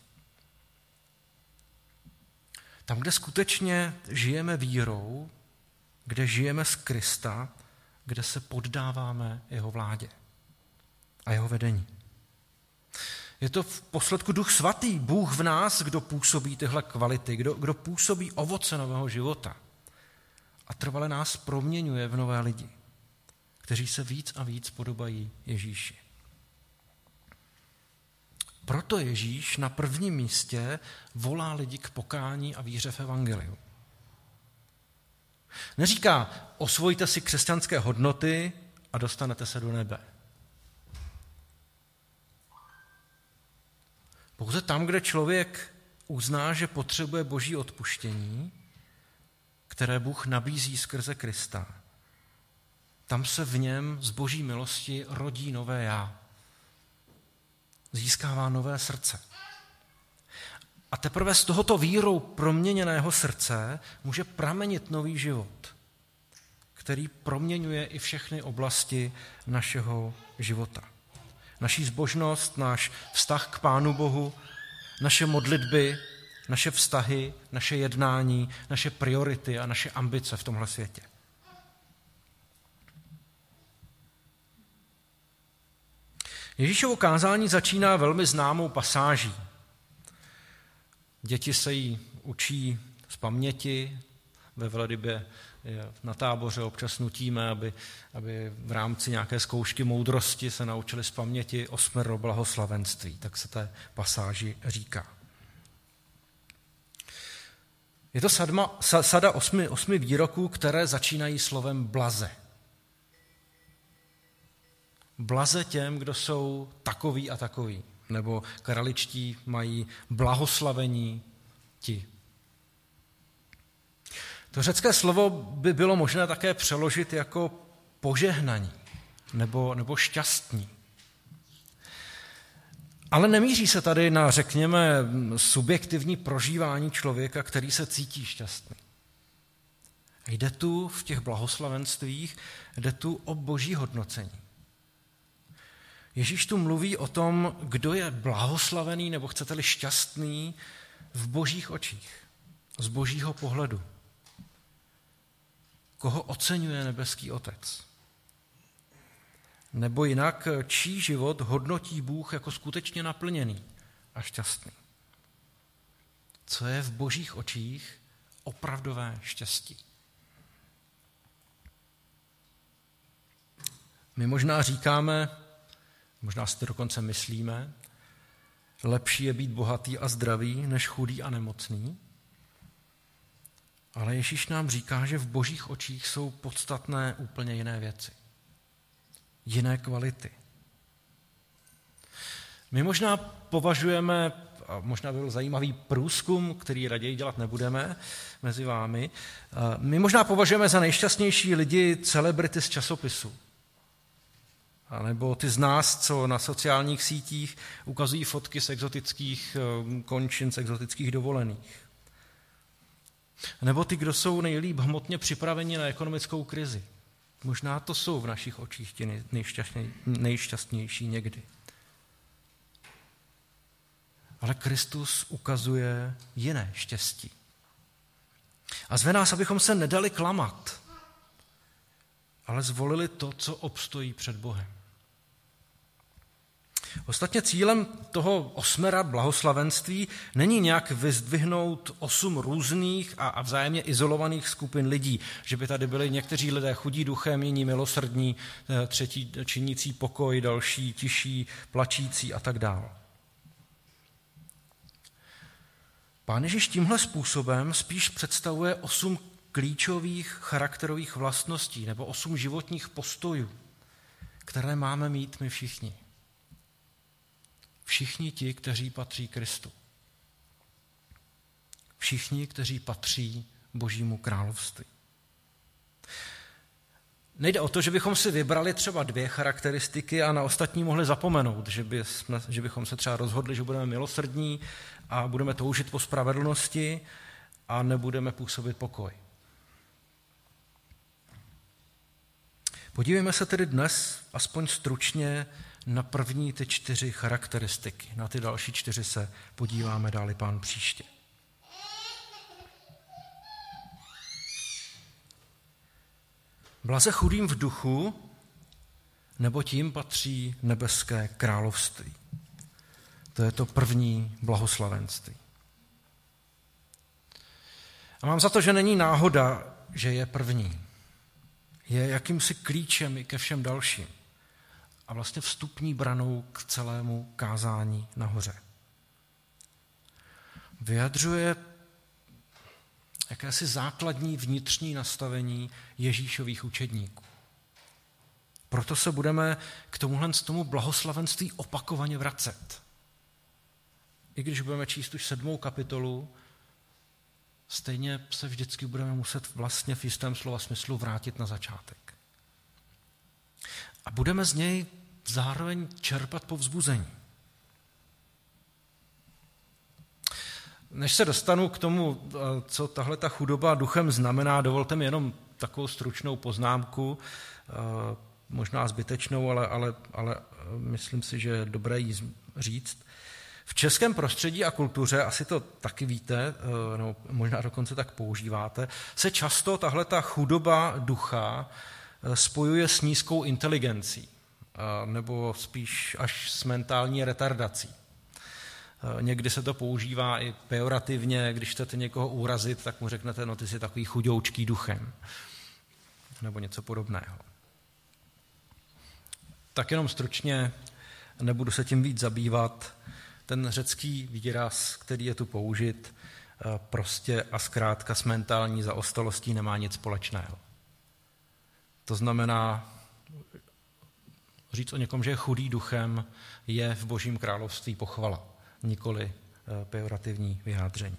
[SPEAKER 2] Tam, kde skutečně žijeme vírou, kde žijeme z Krista, kde se poddáváme jeho vládě a jeho vedení. Je to v posledku Duch Svatý, Bůh v nás, kdo působí tyhle kvality, kdo, kdo působí ovoce nového života a trvale nás proměňuje v nové lidi, kteří se víc a víc podobají Ježíši. Proto Ježíš na prvním místě volá lidi k pokání a víře v evangeliu. Neříká, osvojte si křesťanské hodnoty a dostanete se do nebe. Pouze tam, kde člověk uzná, že potřebuje Boží odpuštění, které Bůh nabízí skrze Krista, tam se v něm z Boží milosti rodí nové já. Získává nové srdce. A teprve z tohoto vírou proměněného srdce může pramenit nový život, který proměňuje i všechny oblasti našeho života. Naší zbožnost, náš vztah k Pánu Bohu, naše modlitby, naše vztahy, naše jednání, naše priority a naše ambice v tomhle světě. Ježíšovo kázání začíná velmi známou pasáží. Děti se jí učí z paměti, ve velrybě na táboře občas nutíme, aby, aby v rámci nějaké zkoušky moudrosti se naučili z paměti osmero blahoslavenství, tak se té pasáži říká. Je to sadma, sada osmi, osmi výroků, které začínají slovem blaze. Blaze těm, kdo jsou takový a takový, nebo kraličtí mají blahoslavení ti. To řecké slovo by bylo možné také přeložit jako požehnaní nebo, nebo šťastní. Ale nemíří se tady na, řekněme, subjektivní prožívání člověka, který se cítí šťastný. Jde tu v těch blahoslavenstvích, jde tu o Boží hodnocení. Ježíš tu mluví o tom, kdo je blahoslavený nebo chcete-li šťastný v Božích očích, z Božího pohledu. Koho oceňuje nebeský Otec. Nebo jinak, čí život hodnotí Bůh jako skutečně naplněný a šťastný. Co je v Božích očích opravdové štěstí. My možná říkáme, možná si to dokonce myslíme, lepší je být bohatý a zdravý, než chudý a nemocný. Ale Ježíš nám říká, že v Božích očích jsou podstatné úplně jiné věci. Jiné kvality. My možná považujeme, a možná byl zajímavý průzkum, který raději dělat nebudeme mezi vámi, my možná považujeme za nejšťastnější lidi celebrity z časopisu. A nebo ty z nás, co na sociálních sítích ukazují fotky z exotických končin, z exotických dovolených. Nebo ty, kdo jsou nejlíp hmotně připraveni na ekonomickou krizi. Možná to jsou v našich očích ti nejšťastnější někdy. Ale Kristus ukazuje jiné štěstí. A zve nás, abychom se nedali klamat, ale zvolili to, co obstojí před Bohem. Ostatně cílem toho osmera blahoslavenství není nějak vyzdvihnout osm různých a vzájemně izolovaných skupin lidí, že by tady byli někteří lidé chudí duchem, jiní milosrdní, třetí činící pokoj, další tiší, plačící a tak dále. Pán Ježíš tímhle způsobem spíš představuje osm klíčových charakterových vlastností nebo osm životních postojů, které máme mít my všichni. Všichni ti, kteří patří Kristu. Všichni, kteří patří Božímu království. Nejde o to, že bychom si vybrali třeba dvě charakteristiky a na ostatní mohli zapomenout, že, by jsme, že bychom se třeba rozhodli, že budeme milosrdní a budeme toužit po spravedlnosti a nebudeme působit pokoj. Podívejme se tedy dnes aspoň stručně na první ty čtyři charakteristiky. Na ty další čtyři se podíváme dále Pán příště. Blaze chudým v duchu, nebo tím patří nebeské království. To je to první blahoslavenství. A mám za to, že není náhoda, že je první. Je jakýmsi klíčem i ke všem dalším. A vlastně vstupní branou k celému kázání nahoře. Vyjadřuje jakési základní vnitřní nastavení Ježíšových učedníků. Proto se budeme k tomuhle tomu blahoslavenství opakovaně vracet. i když budeme číst už sedmou kapitolu, stejně se vždycky budeme muset vlastně v jistém slova smyslu vrátit na začátek. A budeme z něj zároveň čerpat povzbuzení. Než se dostanu k tomu, co tahle ta chudoba duchem znamená, dovolte mi jenom takovou stručnou poznámku, možná zbytečnou, ale, ale, ale myslím si, že je dobré ji říct. V českém prostředí a kultuře, asi to taky víte, nebo možná dokonce tak používáte, se často tahle ta chudoba ducha spojuje s nízkou inteligencí, nebo spíš až s mentální retardací. Někdy se to používá i pejorativně, když chcete někoho urazit, tak mu řeknete, no ty jsi takový chudoučký duchem, nebo něco podobného. Tak jenom stručně, nebudu se tím víc zabývat, ten řecký výraz, který je tu použit, prostě a zkrátka s mentální zaostalostí nemá nic společného. To znamená, říct o někom, že je chudý duchem, je v Božím království pochvala, nikoli pejorativní vyjádření.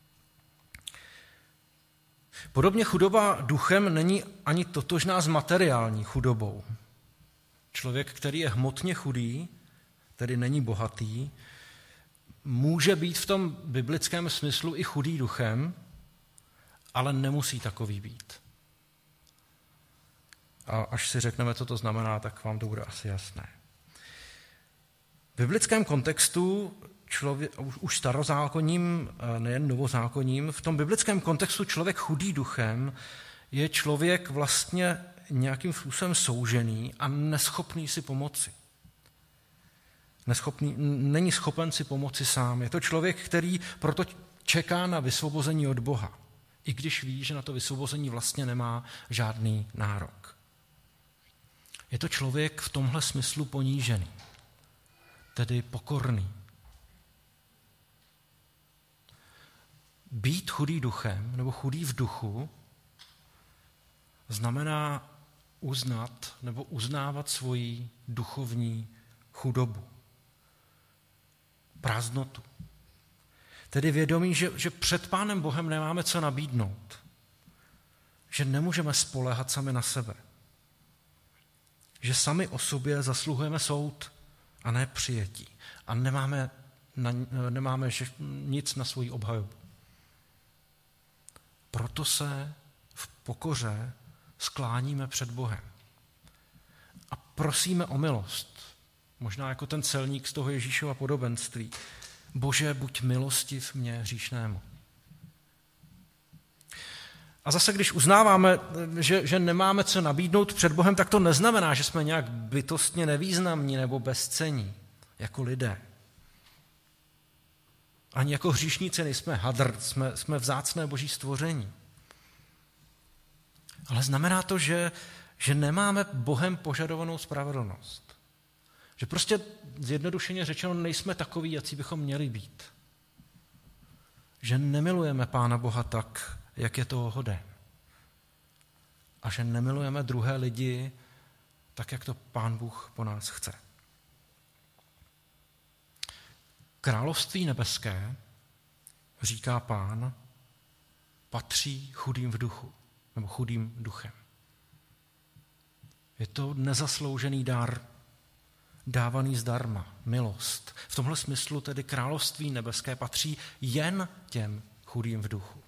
[SPEAKER 2] Podobně chudoba duchem není ani totožná s materiální chudobou. Člověk, který je hmotně chudý, tedy není bohatý, může být v tom biblickém smyslu i chudý duchem, ale nemusí takový být. A až si řekneme, co to znamená, tak vám to bude asi jasné. V biblickém kontextu, člověk, už starozákonním, nejen novozákonním, v tom biblickém kontextu člověk chudý duchem je člověk vlastně nějakým způsobem soužený a neschopný si pomoci. Neschopný, není schopen si pomoci sám. Je to člověk, který proto čeká na vysvobození od Boha, i když ví, že na to vysvobození vlastně nemá žádný nárok. Je to člověk v tomhle smyslu ponížený, tedy pokorný. Být chudý duchem nebo chudý v duchu znamená uznat nebo uznávat svoji duchovní chudobu, prázdnotu. Tedy vědomí, že, že před Pánem Bohem nemáme co nabídnout, že nemůžeme spoléhat sami na sebe, že sami o sobě zasluhujeme soud a ne přijetí a nemáme, na, nemáme nic na svoji obhajobu. Proto se v pokoře skláníme před Bohem a prosíme o milost, možná jako ten celník z toho Ježíšova podobenství. Bože, buď milostiv mě hříšnému. A zase, když uznáváme, že, že nemáme co nabídnout před Bohem, tak to neznamená, že jsme nějak bytostně nevýznamní nebo bezcenní jako lidé. Ani jako hříšníci nejsme hadr, jsme, jsme vzácné boží stvoření. Ale znamená to, že, že nemáme Bohem požadovanou spravedlnost. Že prostě zjednodušeně řečeno nejsme takoví, jací bychom měli být. Že nemilujeme Pána Boha tak, jak je toho hoden. A že nemilujeme druhé lidi tak, jak to Pán Bůh po nás chce. Království nebeské, říká Pán, patří chudým v duchu, nebo chudým duchem. Je to nezasloužený dar, dávaný zdarma, milost. V tomhle smyslu tedy království nebeské patří jen těm chudým v duchu.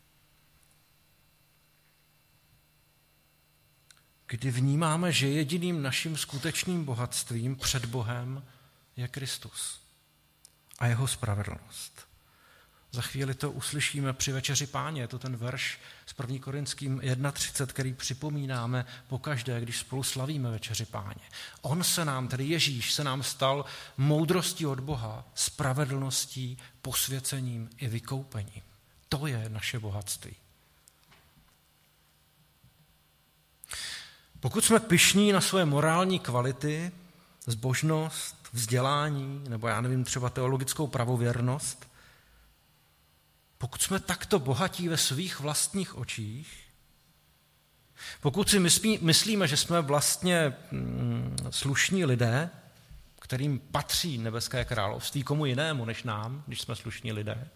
[SPEAKER 2] Kdy vnímáme, že jediným naším skutečným bohatstvím před Bohem je Kristus a jeho spravedlnost. Za chvíli to uslyšíme při večeři Páně, je to ten verš z první Korinským třicet jedna, který připomínáme pokaždé, když spolu slavíme večeři Páně. On se nám, tedy Ježíš, se nám stal moudrostí od Boha, spravedlností, posvěcením i vykoupením. To je naše bohatství. Pokud jsme pyšní na svoje morální kvality, zbožnost, vzdělání, nebo já nevím, třeba teologickou pravověrnost, pokud jsme takto bohatí ve svých vlastních očích, pokud si myslí, myslíme, že jsme vlastně mm, slušní lidé, kterým patří nebeské království, komu jinému než nám, když jsme slušní lidé,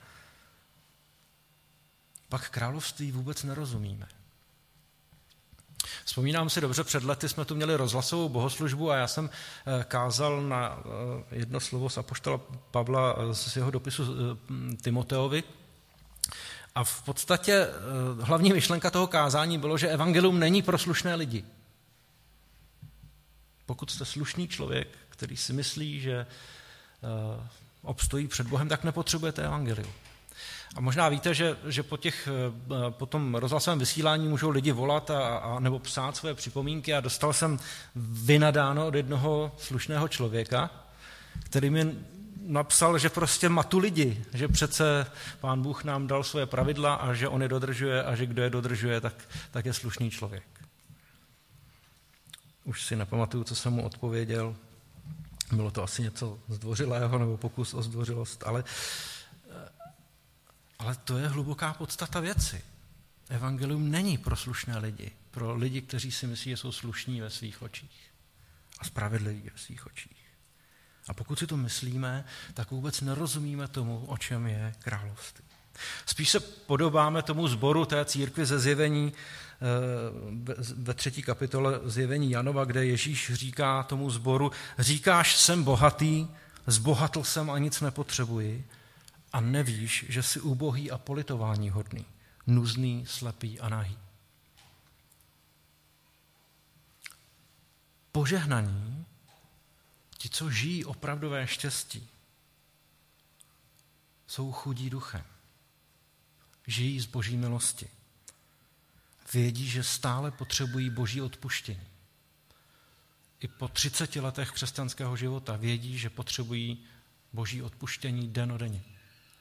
[SPEAKER 2] pak království vůbec nerozumíme. Vzpomínám si dobře, před lety jsme tu měli rozhlasovou bohoslužbu a já jsem kázal na jedno slovo z apoštola Pavla z jeho dopisu Timoteovi. A v podstatě hlavní myšlenka toho kázání bylo, že evangelium není pro slušné lidi. Pokud jste slušný člověk, který si myslí, že obstojí před Bohem, tak nepotřebujete evangelium. A možná víte, že, že po, těch, po tom rozhlasovém vysílání můžou lidi volat a, a, nebo psát svoje připomínky a dostal jsem vynadáno od jednoho slušného člověka, který mi napsal, že prostě matu lidi, že přece Pán Bůh nám dal svoje pravidla a že on je dodržuje a že kdo je dodržuje, tak, tak je slušný člověk. Už si nepamatuju, co jsem mu odpověděl. Bylo to asi něco zdvořilého nebo pokus o zdvořilost, ale Ale to je hluboká podstata věci. Evangelium není pro slušné lidi, pro lidi, kteří si myslí, že jsou slušní ve svých očích a spravedliví ve svých očích. A pokud si to myslíme, tak vůbec nerozumíme tomu, o čem je království. Spíš se podobáme tomu sboru té církvi ze zjevení, ve třetí kapitole zjevení Janova, kde Ježíš říká tomu sboru, říkáš, jsem bohatý, zbohatl jsem a nic nepotřebuji, a nevíš, že jsi ubohý a politování hodný, nuzný, slepý a nahý. Požehnaní, ti, co žijí opravdové štěstí, jsou chudí duchem. Žijí z boží milosti. Vědí, že stále potřebují boží odpuštění. I po třiceti letech křesťanského života vědí, že potřebují boží odpuštění den o denně.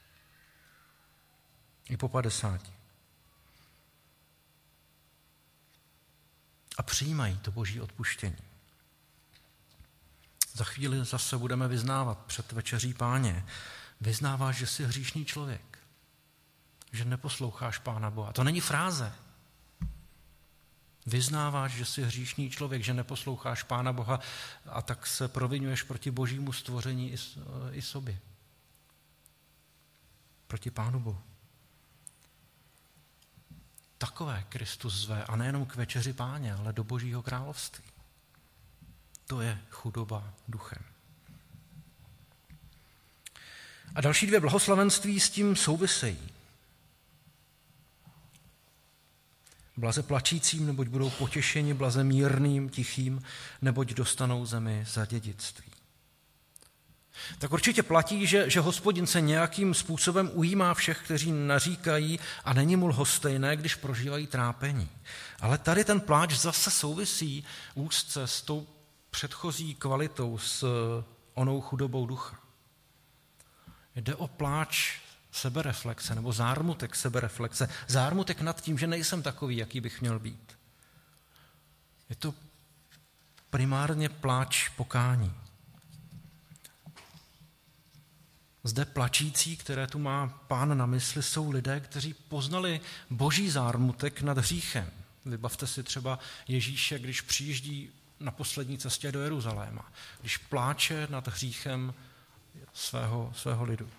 [SPEAKER 2] I po padesáti. A přijímají to boží odpuštění. Za chvíli zase budeme vyznávat před večeří Páně. Vyznáváš, že jsi hříšný člověk. Že neposloucháš Pána Boha. To není fráze. Vyznáváš, že jsi hříšný člověk, že neposloucháš Pána Boha a tak se provinuješ proti božímu stvoření i, i sobě. Proti Pánu Bohu. Takové Kristus zve, a nejenom k večeři Páně, ale do božího království. To je chudoba duchem. A další dvě blahoslavenství s tím souvisejí. Blaze plačícím, neboť budou potěšeni, blaze mírným, tichým, neboť dostanou zemi za dědictví. Tak určitě platí, že, že Hospodin se nějakým způsobem ujímá všech, kteří naříkají a není mu lhostejné, když prožívají trápení. Ale tady ten pláč zase souvisí úzce s tou předchozí kvalitou, s onou chudobou ducha. Jde o pláč sebereflexe nebo zármutek sebereflexe. Zármutek nad tím, že nejsem takový, jaký bych měl být. Je to primárně pláč pokání. Zde plačící, které tu má Pán na mysli, jsou lidé, kteří poznali boží zármutek nad hříchem. Vybavte si třeba Ježíše, když přijíždí na poslední cestě do Jeruzaléma, když pláče nad hříchem svého, svého lidu.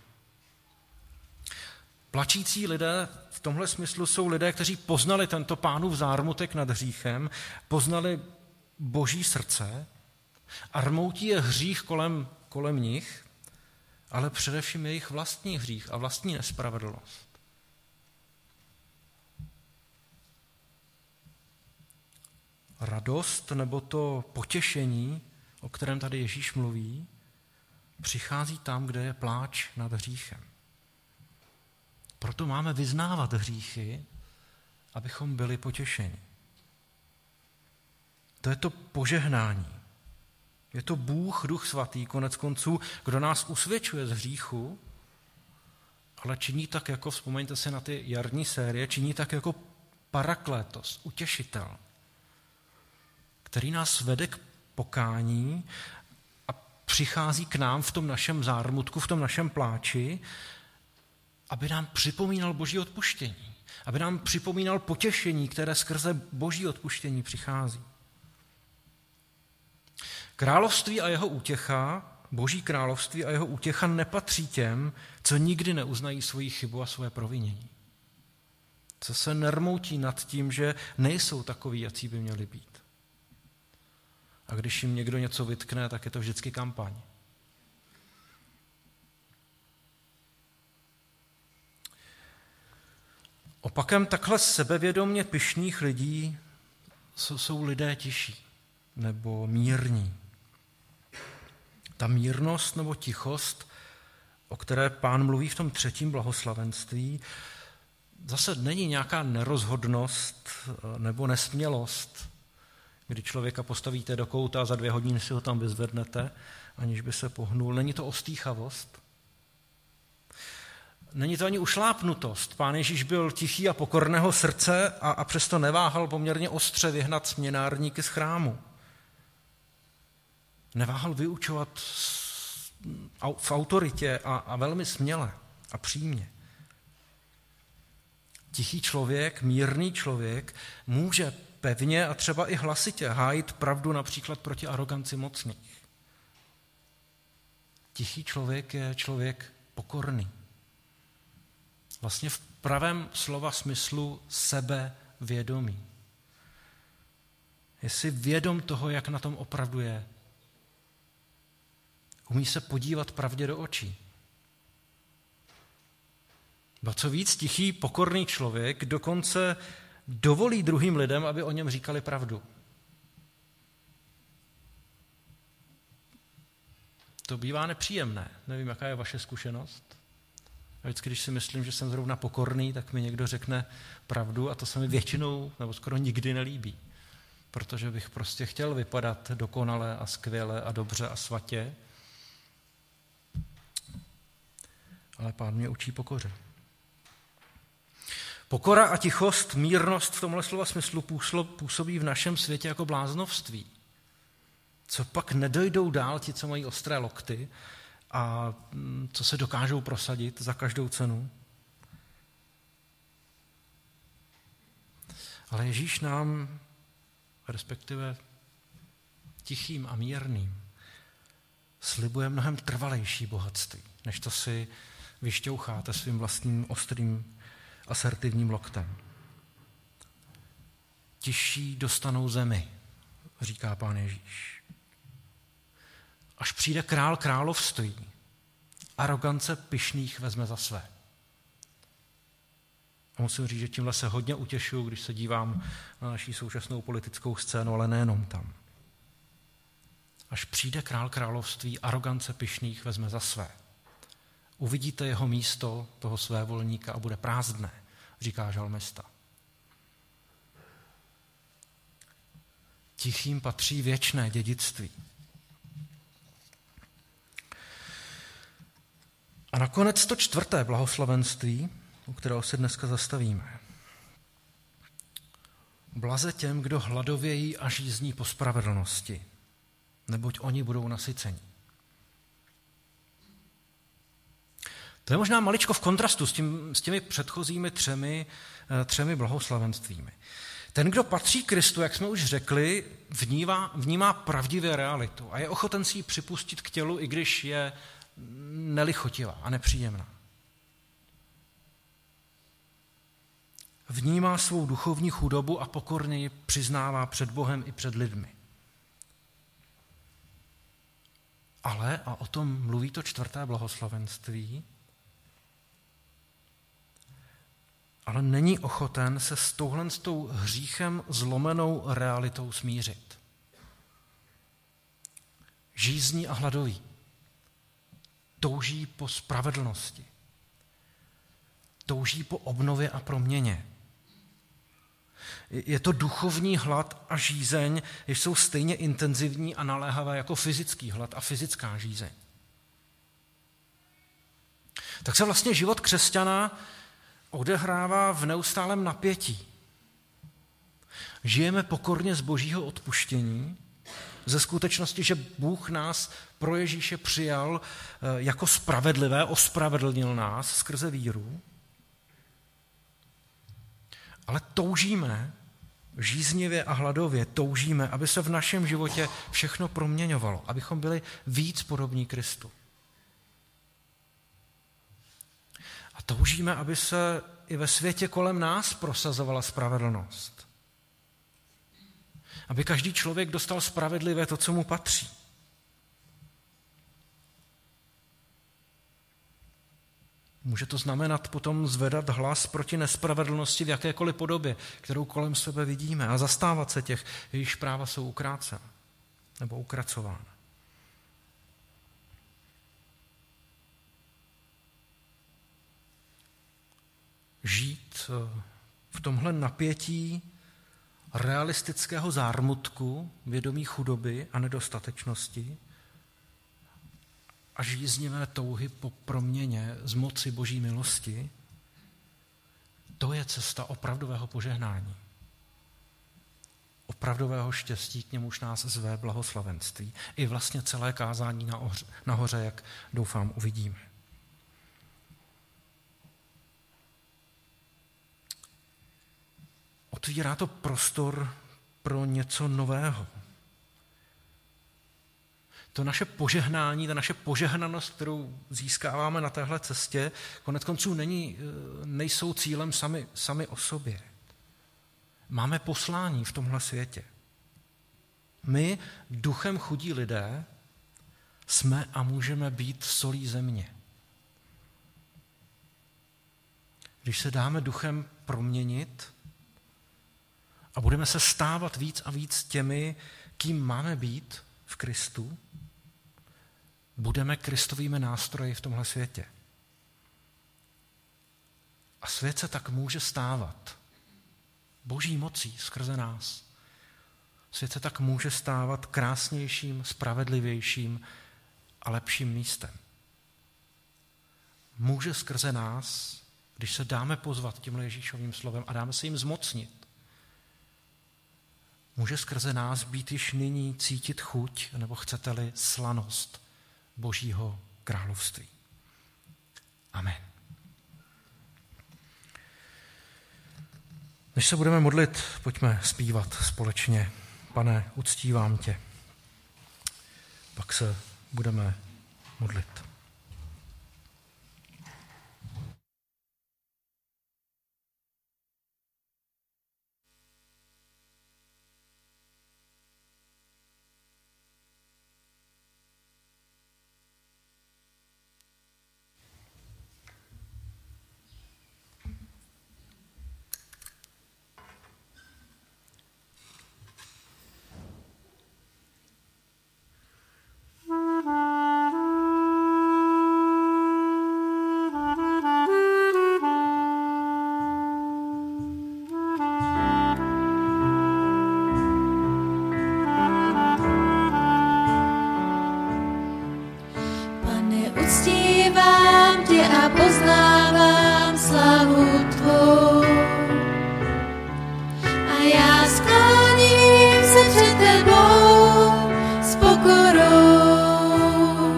[SPEAKER 2] Plačící lidé v tomhle smyslu jsou lidé, kteří poznali tento Pánův zármutek nad hříchem, poznali boží srdce a rmoutí je hřích kolem, kolem nich, ale především jejich vlastní hřích a vlastní nespravedlnost. Radost nebo to potěšení, o kterém tady Ježíš mluví, přichází tam, kde je pláč nad hříchem. Proto máme vyznávat hříchy, abychom byli potěšeni. To je to požehnání. Je to Bůh, Duch Svatý, konec konců, kdo nás usvědčuje z hříchu, ale činí tak jako, vzpomeňte si na ty jarní série, činí tak jako paraklétos, utěšitel, který nás vede k pokání a přichází k nám v tom našem zármutku, v tom našem pláči, aby nám připomínal boží odpuštění, aby nám připomínal potěšení, které skrze boží odpuštění přichází. Království a jeho útěcha Boží království a jeho útěcha nepatří těm, co nikdy neuznají svoji chybu a své provinění. Co se nermoutí nad tím, že nejsou takoví, jací by měli být. A když jim někdo něco vytkne, tak je to vždycky kampaň. Opakem takhle sebevědomě pyšných lidí jsou lidé tiší nebo mírní. Ta mírnost nebo tichost, o které Pán mluví v tom třetím blahoslavenství, zase není nějaká nerozhodnost nebo nesmělost, kdy člověka postavíte do kouta a za dvě hodiny si ho tam vyzvednete, aniž by se pohnul. Není to ostýchavost. Není to ani ušlápnutost. Pán Ježíš byl tichý a pokorného srdce a, a přesto neváhal poměrně ostře vyhnat směnárníky z chrámu. Neváhal vyučovat v autoritě a, a velmi směle a přímě. Tichý člověk, mírný člověk může pevně a třeba i hlasitě hájit pravdu například proti aroganci mocných. Tichý člověk je člověk pokorný. Vlastně v pravém slova smyslu sebevědomý. Je si vědom toho, jak na tom opravdu je. Umí se podívat pravdě do očí. Ba co víc, tichý, pokorný člověk dokonce dovolí druhým lidem, aby o něm říkali pravdu. To bývá nepříjemné. Nevím, jaká je vaše zkušenost. A vždycky, když si myslím, že jsem zrovna pokorný, tak mi někdo řekne pravdu a to se mi většinou nebo skoro nikdy nelíbí. Protože bych prostě chtěl vypadat dokonale a skvěle a dobře a svatě. Ale Pán mě učí pokoře. Pokora a tichost, mírnost v tomhle slova smyslu působí v našem světě jako bláznovství. Co pak nedojdou dál ti, co mají ostré lokty a co se dokážou prosadit za každou cenu. Ale Ježíš nám, respektive tichým a mírným, slibuje mnohem trvalejší bohatství, než to si vyšťoucháte svým vlastním ostrým asertivním loktem. Tiší dostanou zemi, říká Pán Ježíš. Až přijde král království, arogance pyšných vezme za své. A musím říct, že tímhle se hodně utěšuju, když se dívám na naší současnou politickou scénu, ale nejenom tam. Až přijde král království, arogance pyšných vezme za své. Uvidíte jeho místo, toho svévolníka, a bude prázdné, říká žalmista. Tichým patří věčné dědictví. A nakonec to čtvrté blahoslavenství, u kterého se dneska zastavíme. Blaze těm, kdo hladovějí a žízní po spravedlnosti, neboť oni budou nasyceni. To je možná maličko v kontrastu s, tím, s těmi předchozími třemi, třemi blahoslavenstvími. Ten, kdo patří Kristu, jak jsme už řekli, vnímá, vnímá pravdivě realitu a je ochoten si ji připustit k tělu, i když je nelichotivá a nepříjemná. Vnímá svou duchovní chudobu a pokorně ji přiznává před Bohem i před lidmi. Ale, a o tom mluví to čtvrté blahoslavenství, ale není ochoten se s touhle s tou hříchem zlomenou realitou smířit. Žízní a hladoví. Touží po spravedlnosti. Touží po obnově a proměně. Je to duchovní hlad a žízeň, jež jsou stejně intenzivní a naléhavé jako fyzický hlad a fyzická žízeň. Tak se vlastně život křesťana odehrává v neustálém napětí. Žijeme pokorně z božího odpuštění, ze skutečnosti, že Bůh nás pro Ježíše přijal jako spravedlivé, ospravedlnil nás skrze víru, ale toužíme žíznivě a hladově toužíme, aby se v našem životě všechno proměňovalo, abychom byli víc podobní Kristu. A toužíme, aby se i ve světě kolem nás prosazovala spravedlnost. Aby každý člověk dostal spravedlivě to, co mu patří. Může to znamenat potom zvedat hlas proti nespravedlnosti v jakékoliv podobě, kterou kolem sebe vidíme, a zastávat se těch, jejichž práva jsou ukrácena nebo ukracována. Žít v tomhle napětí realistického zármutku, vědomí chudoby a nedostatečnosti a žíznivé touhy po proměně z moci Boží milosti, to je cesta opravdového požehnání. Opravdového štěstí, k němuž nás zve blahoslavenství. I vlastně celé kázání nahoře, nahoře, jak doufám uvidíme. Otvírá to prostor pro něco nového. To naše požehnání, ta naše požehnanost, kterou získáváme na téhle cestě, konec konců není, nejsou cílem sami, sami o sobě. Máme poslání v tomhle světě. My, duchem chudí lidé, jsme a můžeme být solí země. Když se dáme duchem proměnit a budeme se stávat víc a víc těmi, kým máme být v Kristu, budeme Kristovými nástroji v tomhle světě. A svět se tak může stávat Boží mocí skrze nás. Svět se tak může stávat krásnějším, spravedlivějším a lepším místem. Může skrze nás, když se dáme pozvat tímhle Ježíšovým slovem a dáme se jim zmocnit, může skrze nás být již nyní cítit chuť, nebo chcete-li slanost Božího království. Amen. Než se budeme modlit, pojďme zpívat společně. Pane, uctívám tě. Pak se budeme modlit.
[SPEAKER 1] Poznávám slavu tvou a já skláním se před tebou s pokorou.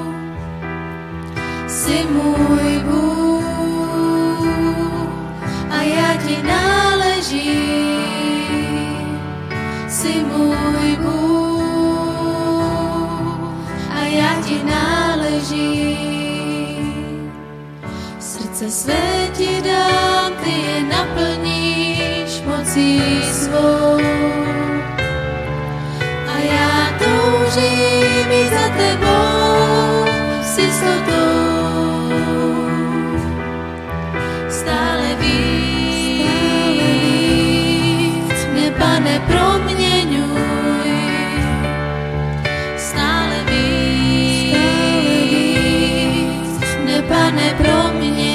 [SPEAKER 1] Jsi můj Bůh a já ti náležím. Jsi můj Bůh a já ti náležím. Srdce své ti dám, ty je naplníš mocí svou. A já toužím jít za tebou s jistotou. Stále víc, mne, Pane, proměňuj. Stále víc, mne, Pane, proměňuj.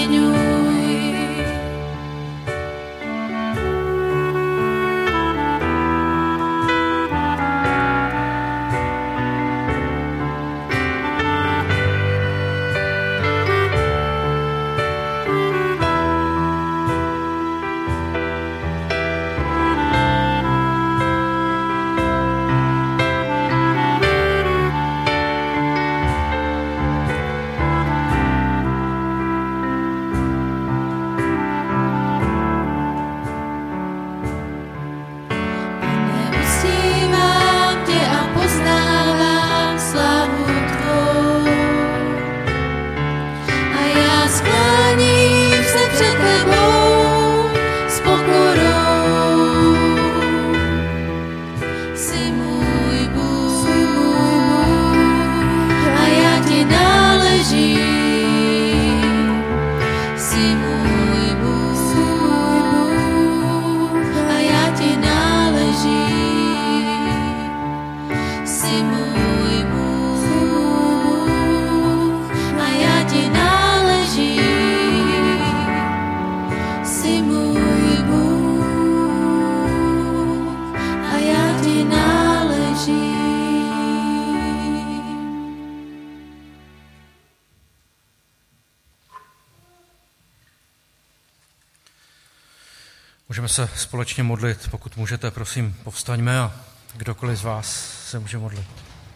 [SPEAKER 2] Můžeme se společně modlit, pokud můžete, prosím, povstaňme a kdokoliv z vás se může modlit.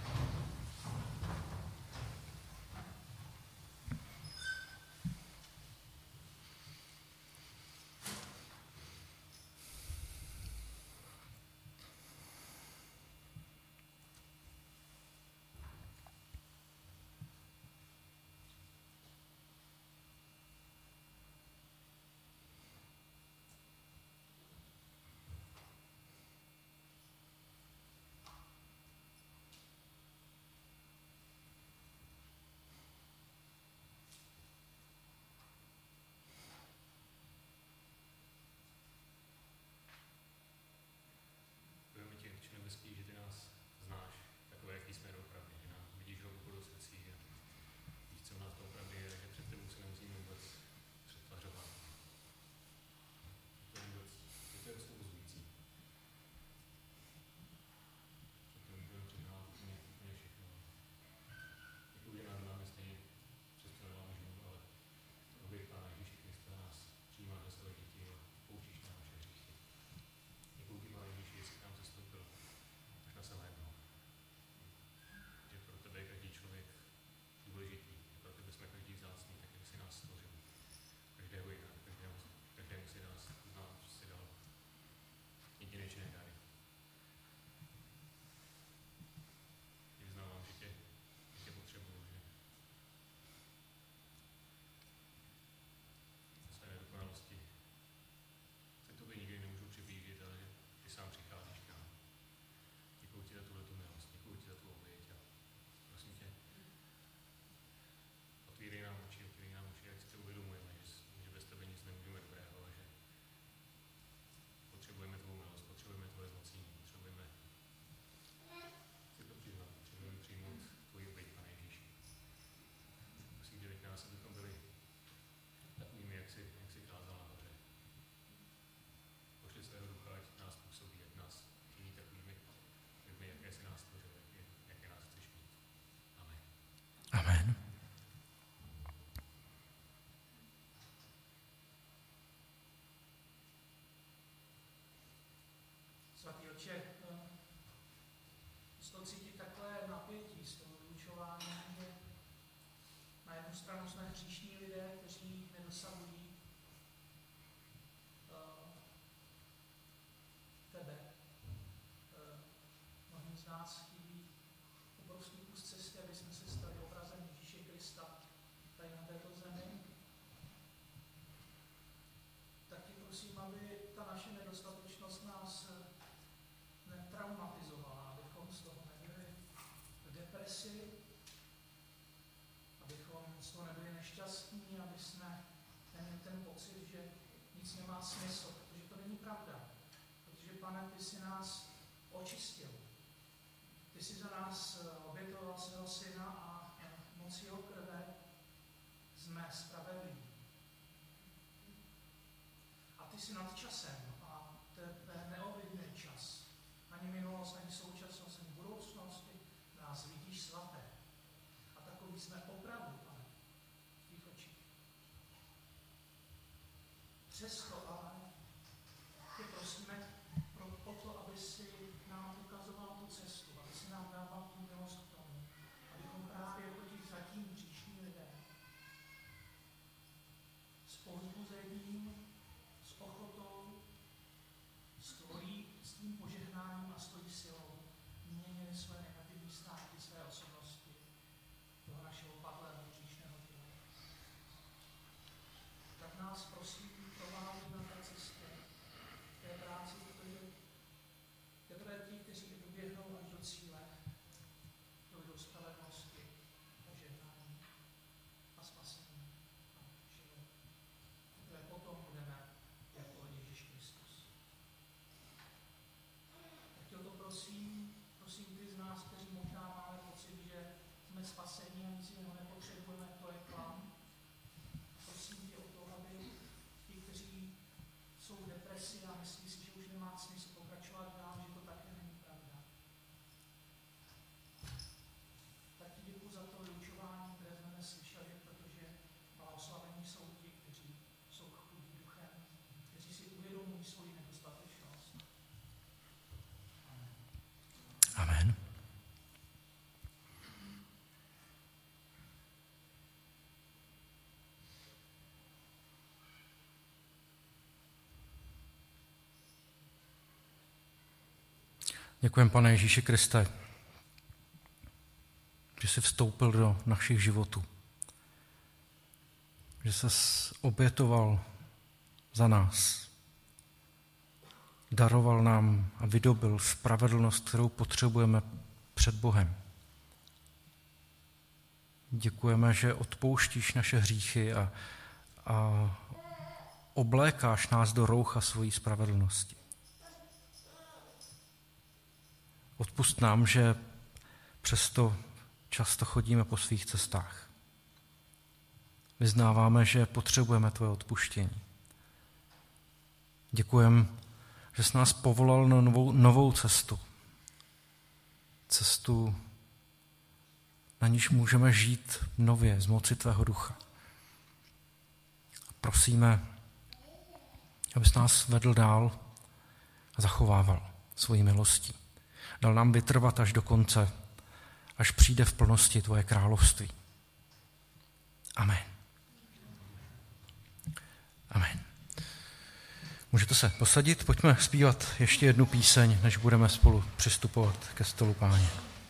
[SPEAKER 2] Amen.
[SPEAKER 5] Svatý Otče, z toho cítit takové napětí, z toho vyučování, že na jednu stranu jsme hříšní lidé, kteří nedosahují uh, tebe. Uh, mnohým z nás chybí obrovský kus cesty, aby jsme se stali obrazem Ježíše Krista tady na této zemi. Taky prosím, aby ta naše nedostatečnost nás netraumatizovala, abychom z toho nebyli v depresi, abychom z toho nebyli nešťastní, aby jsme neměli ten pocit, že nic nemá smysl, protože to není pravda. Protože, Pane, ty jsi nás očistil. Ty jsi za nás obětoval svého syna a mocí jeho krve jsme spravedliví. A ty jsi nad časem a tebe neovlivňuje čas. Ani minulost, ani současnost, ani budoucnost nás vidíš svaté. A takový jsme opravdu, Pane, v tvých očích. Přesto ale tě prosíme pro, o to, aby si nám ukazoval tu cestu, aby si nám dával tu milost k tomu, abychom právě jako ti zatím hříšní lidé s povzbuzením, s ochotou, s tvojí, s tím požehnáním a s tvojí silou měnili své negativní stránky své osobnosti, toho našeho padlého hříšného těla. Tak nás prosím provází na té cestě, té práci, protože teprve ti, kteří doběhnou až do cíle, dojdou spravedlnosti, požehnání a spasení a život. Teprve potom budeme jako Ježíš Kristus. Tak tě o to prosím, prosím ty z nás, kteří možná máme pocit, že jsme spasení a nic jiného nepotřebujeme, to je klam. Prosím tě o to, aby ti, kteří jsou v depresi a myslí si, že už nemá smysl pokračovat dál, že to také není pravda. Tak ti děkuji za to vyučování, které jsme dnes slyšeli, protože blahoslavení jsou ti, kteří jsou chudí duchem, kteří si uvědomují svoji
[SPEAKER 2] Děkujeme, Pane Ježíši Kriste, že jsi vstoupil do našich životů, že ses obětoval za nás, daroval nám a vydobil spravedlnost, kterou potřebujeme před Bohem. Děkujeme, že odpouštíš naše hříchy a, a oblékáš nás do roucha svojí spravedlnosti. Odpusť nám, že přesto často chodíme po svých cestách. Vyznáváme, že potřebujeme tvoje odpuštění. Děkujeme, že jsi nás povolal na novou, novou cestu. Cestu, na níž můžeme žít nově z moci tvého ducha. Prosíme, abys nás vedl dál a zachovával svojí milostí. Dal nám vytrvat až do konce, až přijde v plnosti tvoje království. Amen. Amen. Můžete se posadit, pojďme zpívat ještě jednu píseň, než budeme spolu přistupovat ke stolu Páně.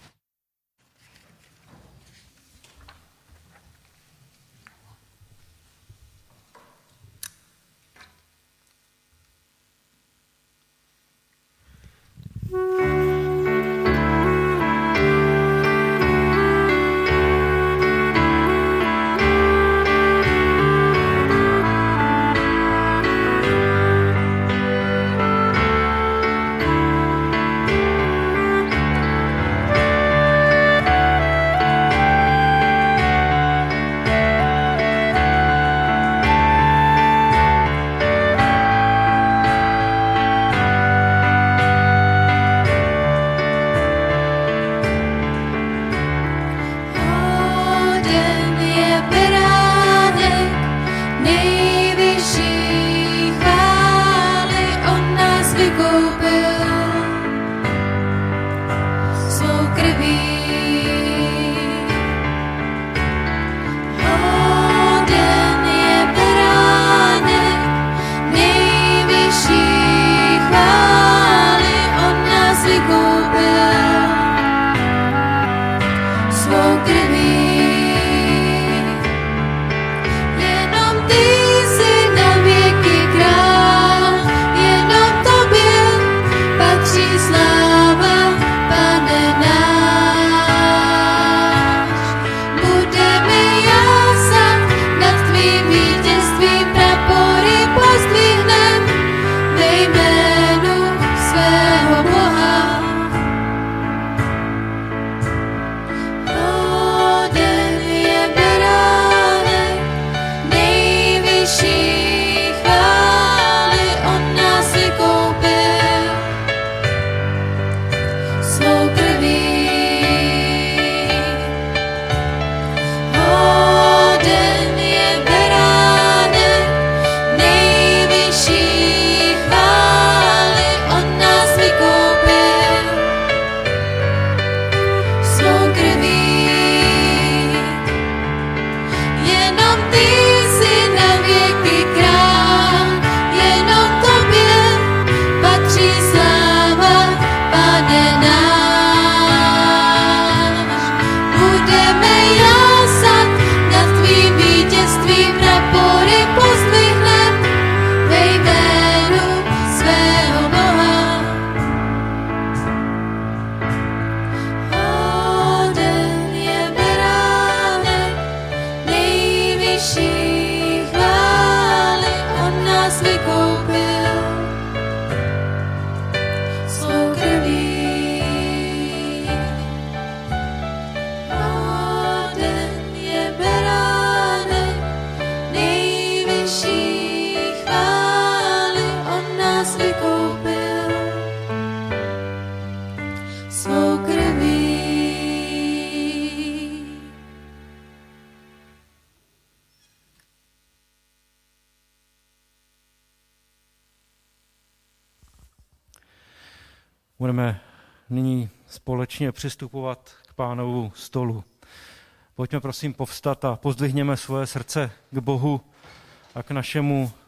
[SPEAKER 2] Budeme nyní společně přistupovat k Pánovu stolu. Pojďme prosím povstat a pozdvihněme svoje srdce k Bohu a k našemu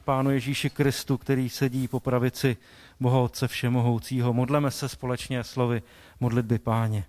[SPEAKER 2] Pánu Ježíši Kristu, který sedí po pravici Boha Otce Všemohoucího. Modleme se společně slovy modlitby Páně.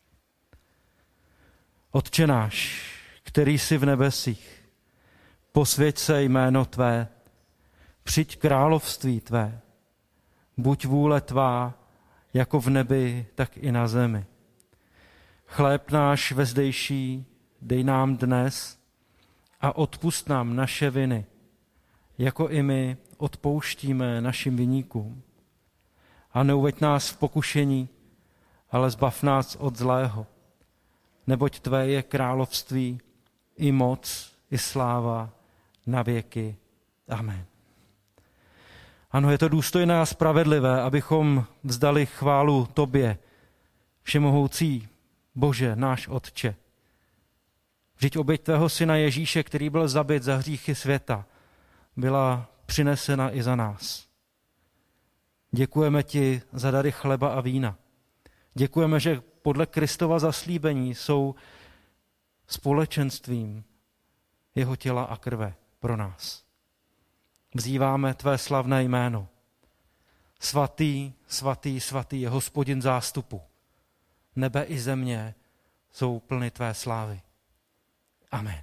[SPEAKER 2] Otče náš, který jsi v nebesích, posvěť se jméno Tvé, přijď království Tvé, buď vůle Tvá, jako v nebi, tak i na zemi. Chléb náš vezdejší dej nám dnes a odpusť nám naše viny, jako i my odpouštíme našim viníkům. A neuveď nás v pokušení, ale zbav nás od zlého. Neboť Tvé je království, i moc, i sláva na věky. Amen. Ano, je to důstojné a spravedlivé, abychom vzdali chválu Tobě, všemohoucí Bože, náš Otče. Vždyť oběť Tvého syna Ježíše, který byl zabit za hříchy světa, byla přinesena i za nás. Děkujeme Ti za dary chleba a vína. Děkujeme, že podle Kristova zaslíbení jsou společenstvím jeho těla a krve pro nás. Vzýváme Tvé slavné jméno. Svatý, svatý, svatý je Hospodin zástupu. Nebe i země jsou plny Tvé slávy. Amen.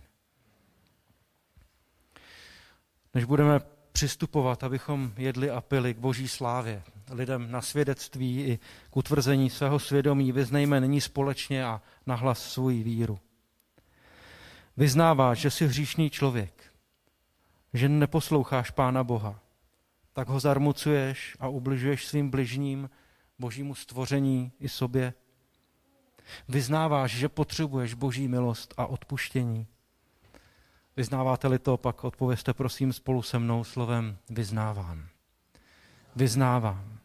[SPEAKER 2] Než budeme přistupovat, abychom jedli a pili k Boží slávě, lidem na svědectví i k utvrzení svého svědomí, vyznejme nyní společně a nahlas svoji víru. Vyznáváš, že jsi hříšný člověk, že neposloucháš Pána Boha, tak ho zarmucuješ a ubližuješ svým bližním, Božímu stvoření i sobě. Vyznáváš, že potřebuješ Boží milost a odpuštění. Vyznáváte-li to, pak odpovězte prosím spolu se mnou slovem vyznávám. Vyznávám.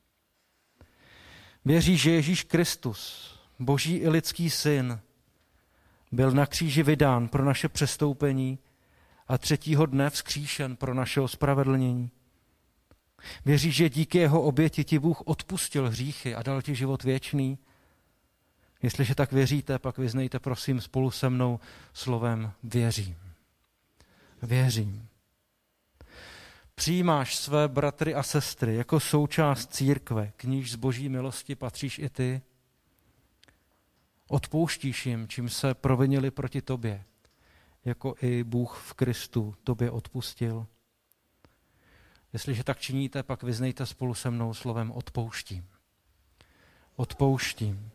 [SPEAKER 2] Věříš, že Ježíš Kristus, Boží i lidský syn, byl na kříži vydán pro naše přestoupení a třetího dne vzkříšen pro naše ospravedlnění. Věříš, že díky jeho oběti ti Bůh odpustil hříchy a dal ti život věčný? Jestliže tak věříte, pak vyznejte prosím spolu se mnou slovem věřím. Věřím. Přijímáš své bratry a sestry jako součást církve, k níž z Boží milosti patříš i ty? Odpouštíš jim, čím se provinili proti tobě, jako i Bůh v Kristu tobě odpustil? Jestliže tak činíte, pak vyznejte spolu se mnou slovem odpouštím. Odpouštím.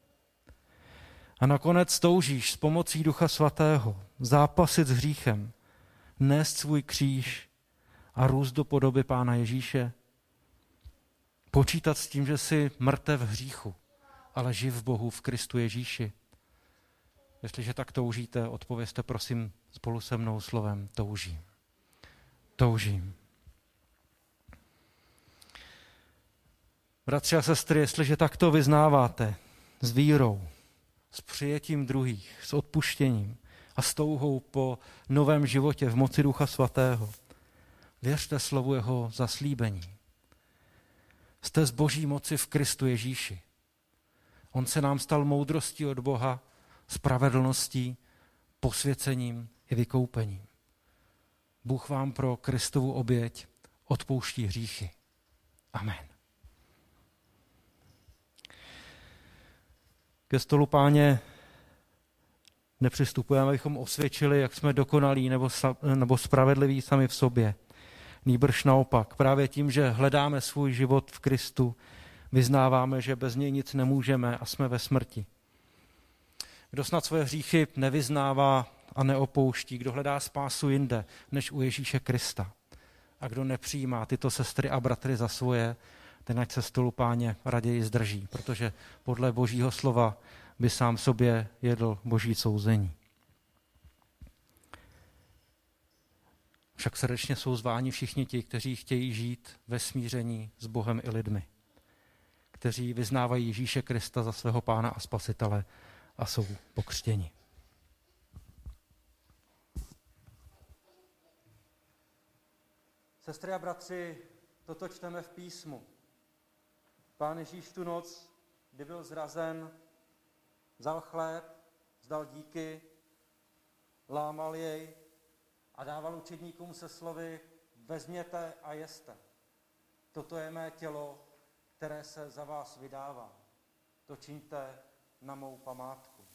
[SPEAKER 2] A nakonec toužíš s pomocí Ducha Svatého zápasit s hříchem, nést svůj kříž a růst do podoby Pána Ježíše. Počítat s tím, že jsi mrtev v hříchu, ale živ v Bohu v Kristu Ježíši. Jestliže tak toužíte, odpovězte prosím spolu se mnou slovem toužím. Toužím. Bratři a sestry, jestliže takto vyznáváte s vírou, s přijetím druhých, s odpuštěním a s touhou po novém životě v moci Ducha Svatého, věřte slovu jeho zaslíbení. Jste z Boží moci v Kristu Ježíši. On se nám stal moudrostí od Boha, spravedlností, posvěcením i vykoupením. Bůh vám pro Kristovu oběť odpouští hříchy. Amen. Ke stolu Páně nepřistupujeme, abychom osvědčili, jak jsme dokonalí nebo, nebo spravedliví sami v sobě. Nýbrž naopak, právě tím, že hledáme svůj život v Kristu, vyznáváme, že bez něj nic nemůžeme a jsme ve smrti. Kdo snad svoje hříchy nevyznává a neopouští, kdo hledá spásu jinde, než u Ježíše Krista. A kdo nepřijímá tyto sestry a bratry za svoje, ten ať se stolu Páně raději zdrží, protože podle Božího slova by sám sobě jedl Boží souzení. Však srdečně jsou zváni všichni ti, kteří chtějí žít ve smíření s Bohem i lidmi, kteří vyznávají Ježíše Krista za svého Pána a Spasitele a jsou pokřtěni. Sestry a bratři, toto čteme v písmu. Pán Ježíš tu noc, kdy byl zrazen, vzal chléb, vzdal díky, lámal jej a dával učedníkům se slovy:
[SPEAKER 6] vezměte a jeste. Toto je mé tělo, které se za vás vydává. To čiňte na mou památku.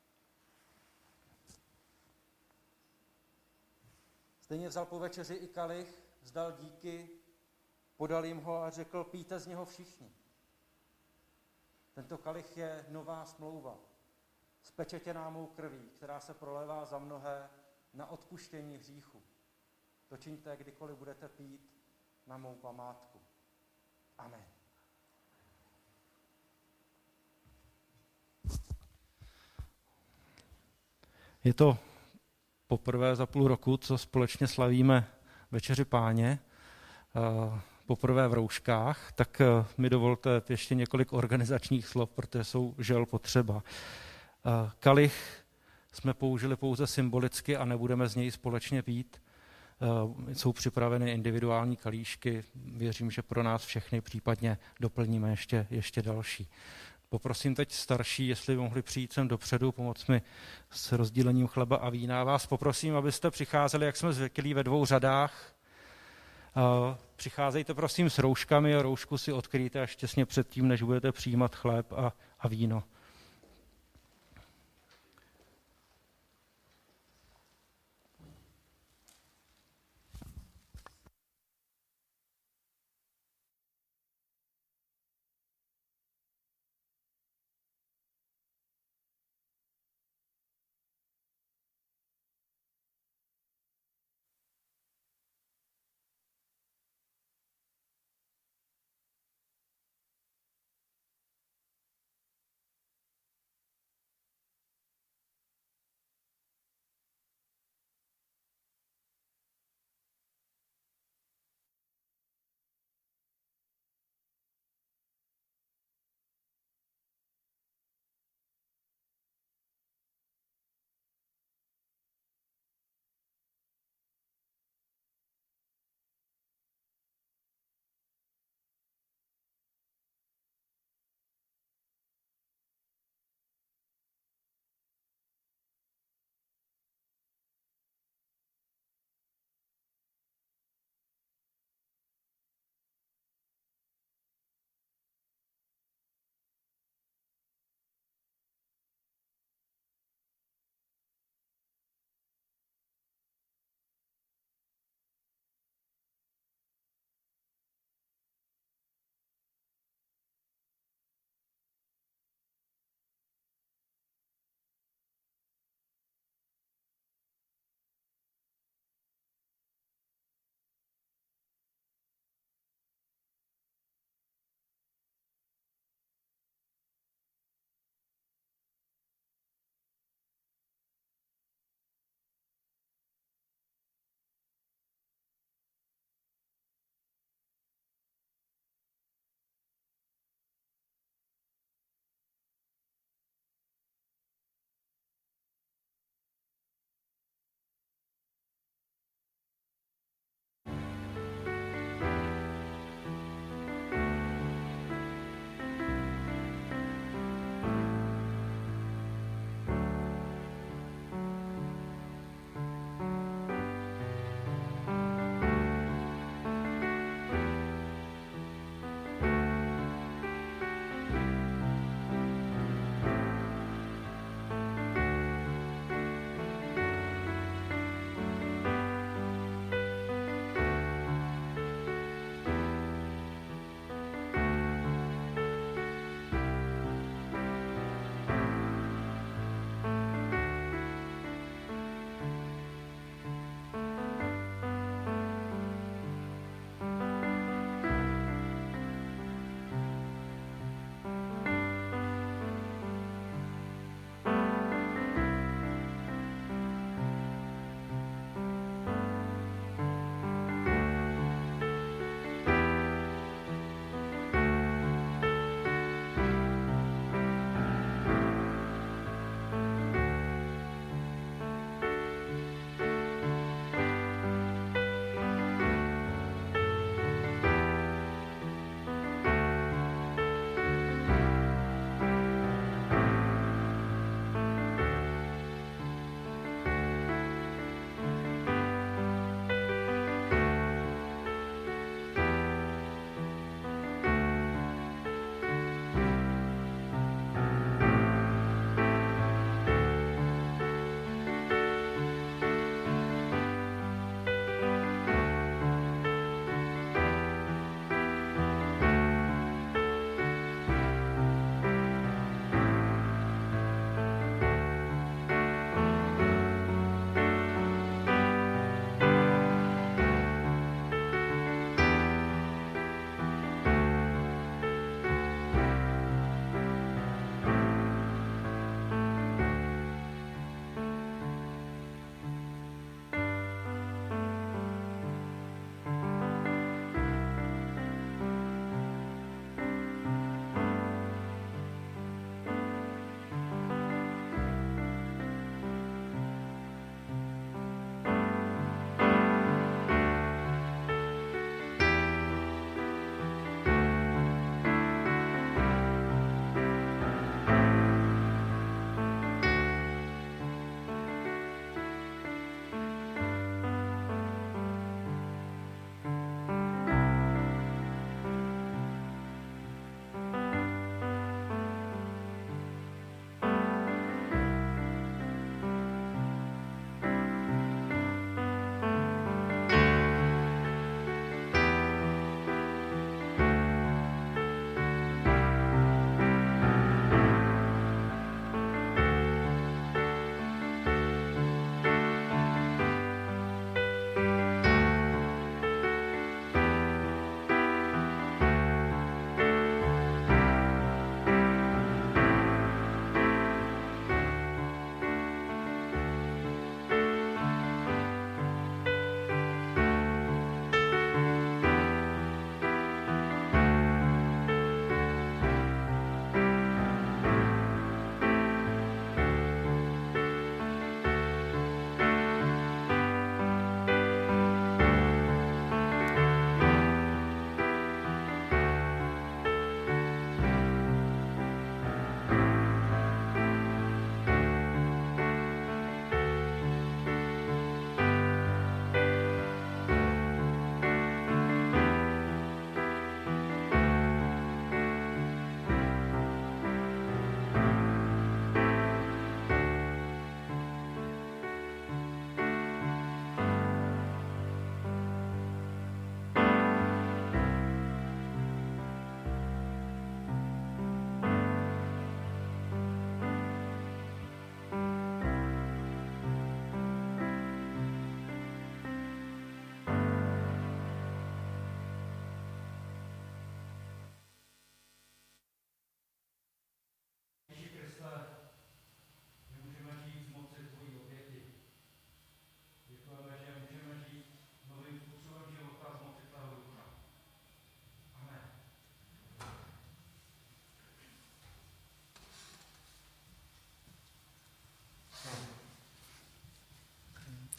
[SPEAKER 6] Stejně vzal po večeři i kalich, vzdal díky, podal jim ho a řekl, pijte z něho všichni. Tento kalich je nová smlouva, spečetěná mou krví, která se prolévá za mnohé na odpuštění hříchu. To čiňte, kdykoliv budete pít, na mou památku. Amen.
[SPEAKER 2] Je to poprvé za půl roku, co společně slavíme Večeři Páně, poprvé v rouškách, tak mi dovolte ještě několik organizačních slov, protože jsou žel potřeba. Kalich jsme použili pouze symbolicky a nebudeme z něj společně pít. Jsou připraveny individuální kalíšky, věřím, že pro nás všechny případně doplníme ještě, ještě další. Poprosím teď starší, jestli by mohli přijít sem dopředu, pomoct mi s rozdílením chleba a vína. Vás poprosím, abyste přicházeli, jak jsme zvyklí, ve dvou řadách. Přicházejte prosím s rouškami a roušku si odkryjte až těsně předtím, než budete přijímat chléb a, a víno.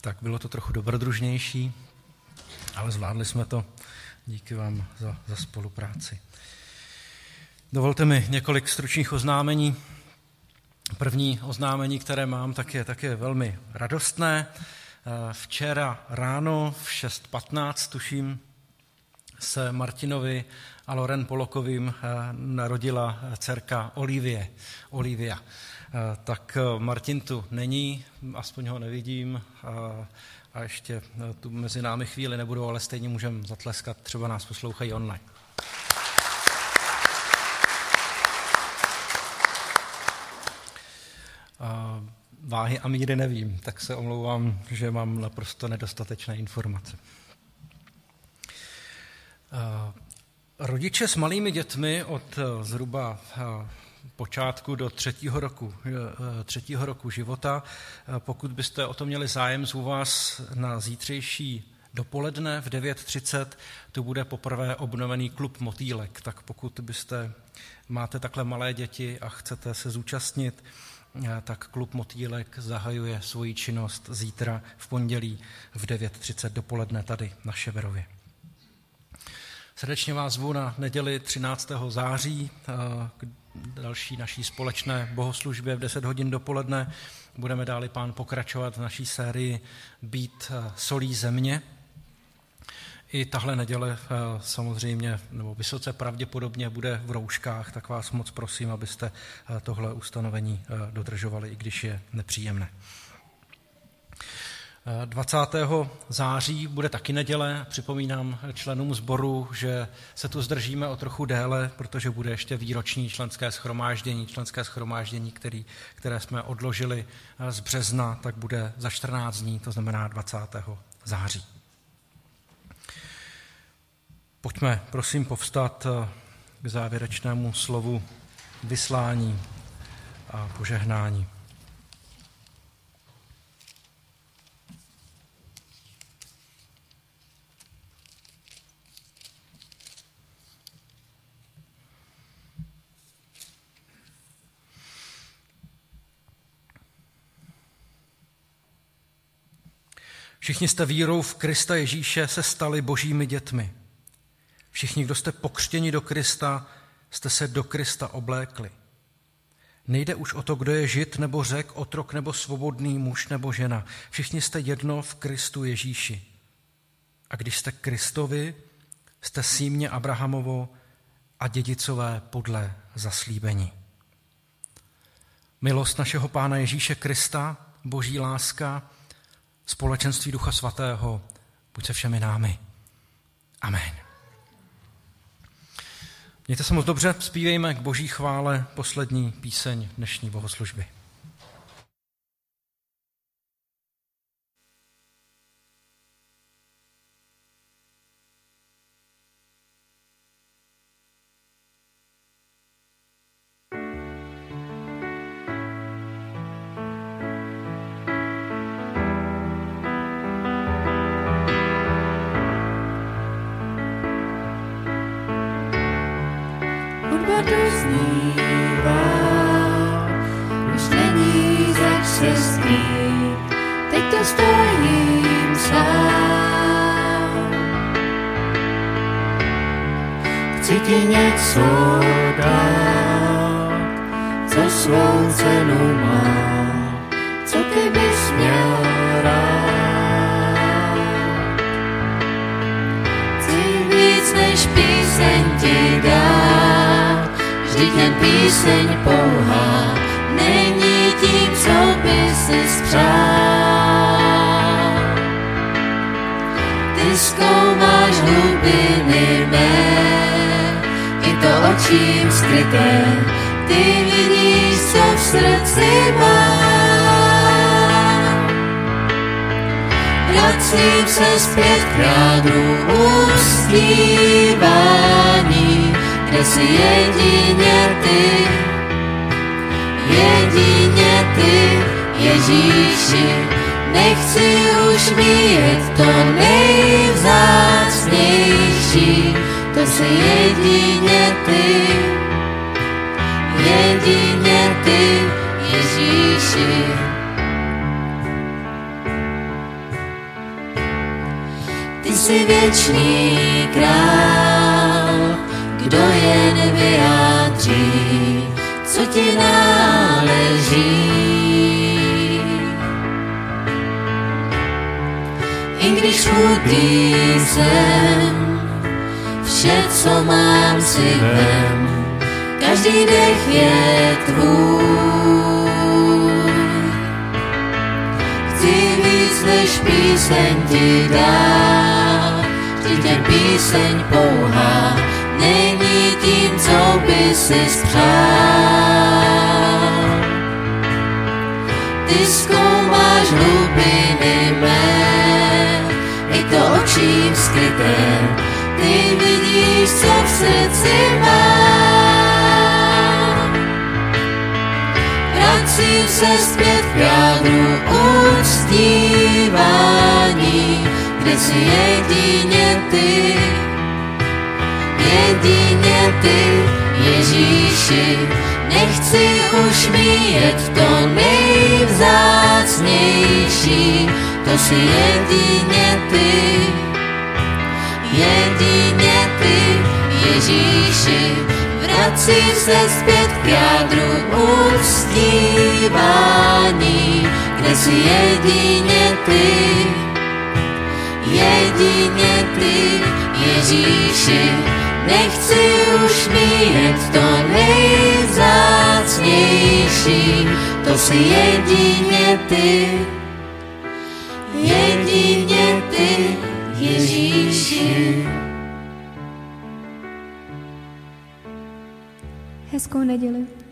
[SPEAKER 2] tak bylo to trochu dobrodružnější, ale zvládli jsme to. Díky vám za, za spolupráci. Dovolte mi několik stručných oznámení. První oznámení, které mám, tak je, tak je velmi radostné. Včera ráno v šest patnáct, tuším, se Martinovi a Loren Polokovým narodila dcerka Olivie. Olivia. Tak Martin tu není, aspoň ho nevidím a ještě tu mezi námi chvíli nebudou, ale stejně můžeme zatleskat, třeba nás poslouchají online. Váhy a míry nevím, tak se omlouvám, že mám naprosto nedostatečné informace. Rodiče s malými dětmi od zhruba počátku do třetího roku, třetího roku života, pokud byste o to měli zájem, zvu vás na zítřejší dopoledne v devět třicet, tu bude poprvé obnovený klub Motýlek, tak pokud byste máte takhle malé děti a chcete se zúčastnit, tak klub Motýlek zahajuje svoji činnost zítra v pondělí v devět třicet dopoledne tady na Ševerově. Srdečně vás zvu na neděli třináctého září k další naší společné bohoslužbě v deset hodin dopoledne. Budeme dále Pán pokračovat v naší sérii Být solí země. I tahle neděle samozřejmě, nebo vysoce pravděpodobně bude v rouškách, tak vás moc prosím, abyste tohle ustanovení dodržovali, i když je nepříjemné. dvacátého září bude taky neděle. Připomínám členům sboru, že se tu zdržíme o trochu déle, protože bude ještě výroční členské shromáždění. Členské shromáždění, který, které jsme odložili z března, tak bude za čtrnáct dní, to znamená dvacátého září. Pojďme, prosím, povstat k závěrečnému slovu vyslání a požehnání. Všichni jste vírou v Krista Ježíše se stali božími dětmi. Všichni, kdo jste pokřtěni do Krista, jste se do Krista oblékli. Nejde už o to, kdo je Žid nebo Řek, otrok nebo svobodný, muž nebo žena. Všichni jste jedno v Kristu Ježíši. A když jste Kristovi, jste símě Abrahamovo a dědicové podle zaslíbení. Milost našeho Pána Ježíše Krista, boží láska, společenství Ducha Svatého, buď se všemi námi. Amen. Mějte se moc dobře, zpívejme k boží chvále poslední píseň dnešní bohoslužby.
[SPEAKER 1] Chci ti něco dát, co svou cenu má, co ty bys měl rád. Chci víc než píseň ti dát, vždyť jen píseň pouhá není tím, co by si spřál. Ty zkoumáš hlubiny mé, očím skryté, ty vidíš, co v srdci mám. Vracím se zpět k jádru uctívání, kde jsi jedině ty, jedině ty, Ježíši. Nechci už míjet to nejvzácnější, to jsi jedině ty, jedině ty, Ježíši. jsi věčný král, kdo jen vyjádří, co ti náleží. I když chudý jsem, vše, co mám, si vem, každý dech je tvůj. Chci víc než píseň ti dát, vždyť je píseň pouhá, není tím, co by si spřál. Ty zkoumáš hlubiny mé, i to očím skryté, ty vidíš, co v srdci mám. Vracím se zpět k jádru uctívání, kde jsi jedině ty, jedině ty, Ježíši. Nechci už míjet to nejvzácnější, to jsi jedině ty, jedině ty, Ježíši. Vracím se zpět k jádru uctívání, kde jsi jedině ty, jedině ty, Ježíši. Nechci už míjet to nejvzácnější, to jsi jedině ty, jedině ty, Ježíši.
[SPEAKER 3] Hezkou neděli.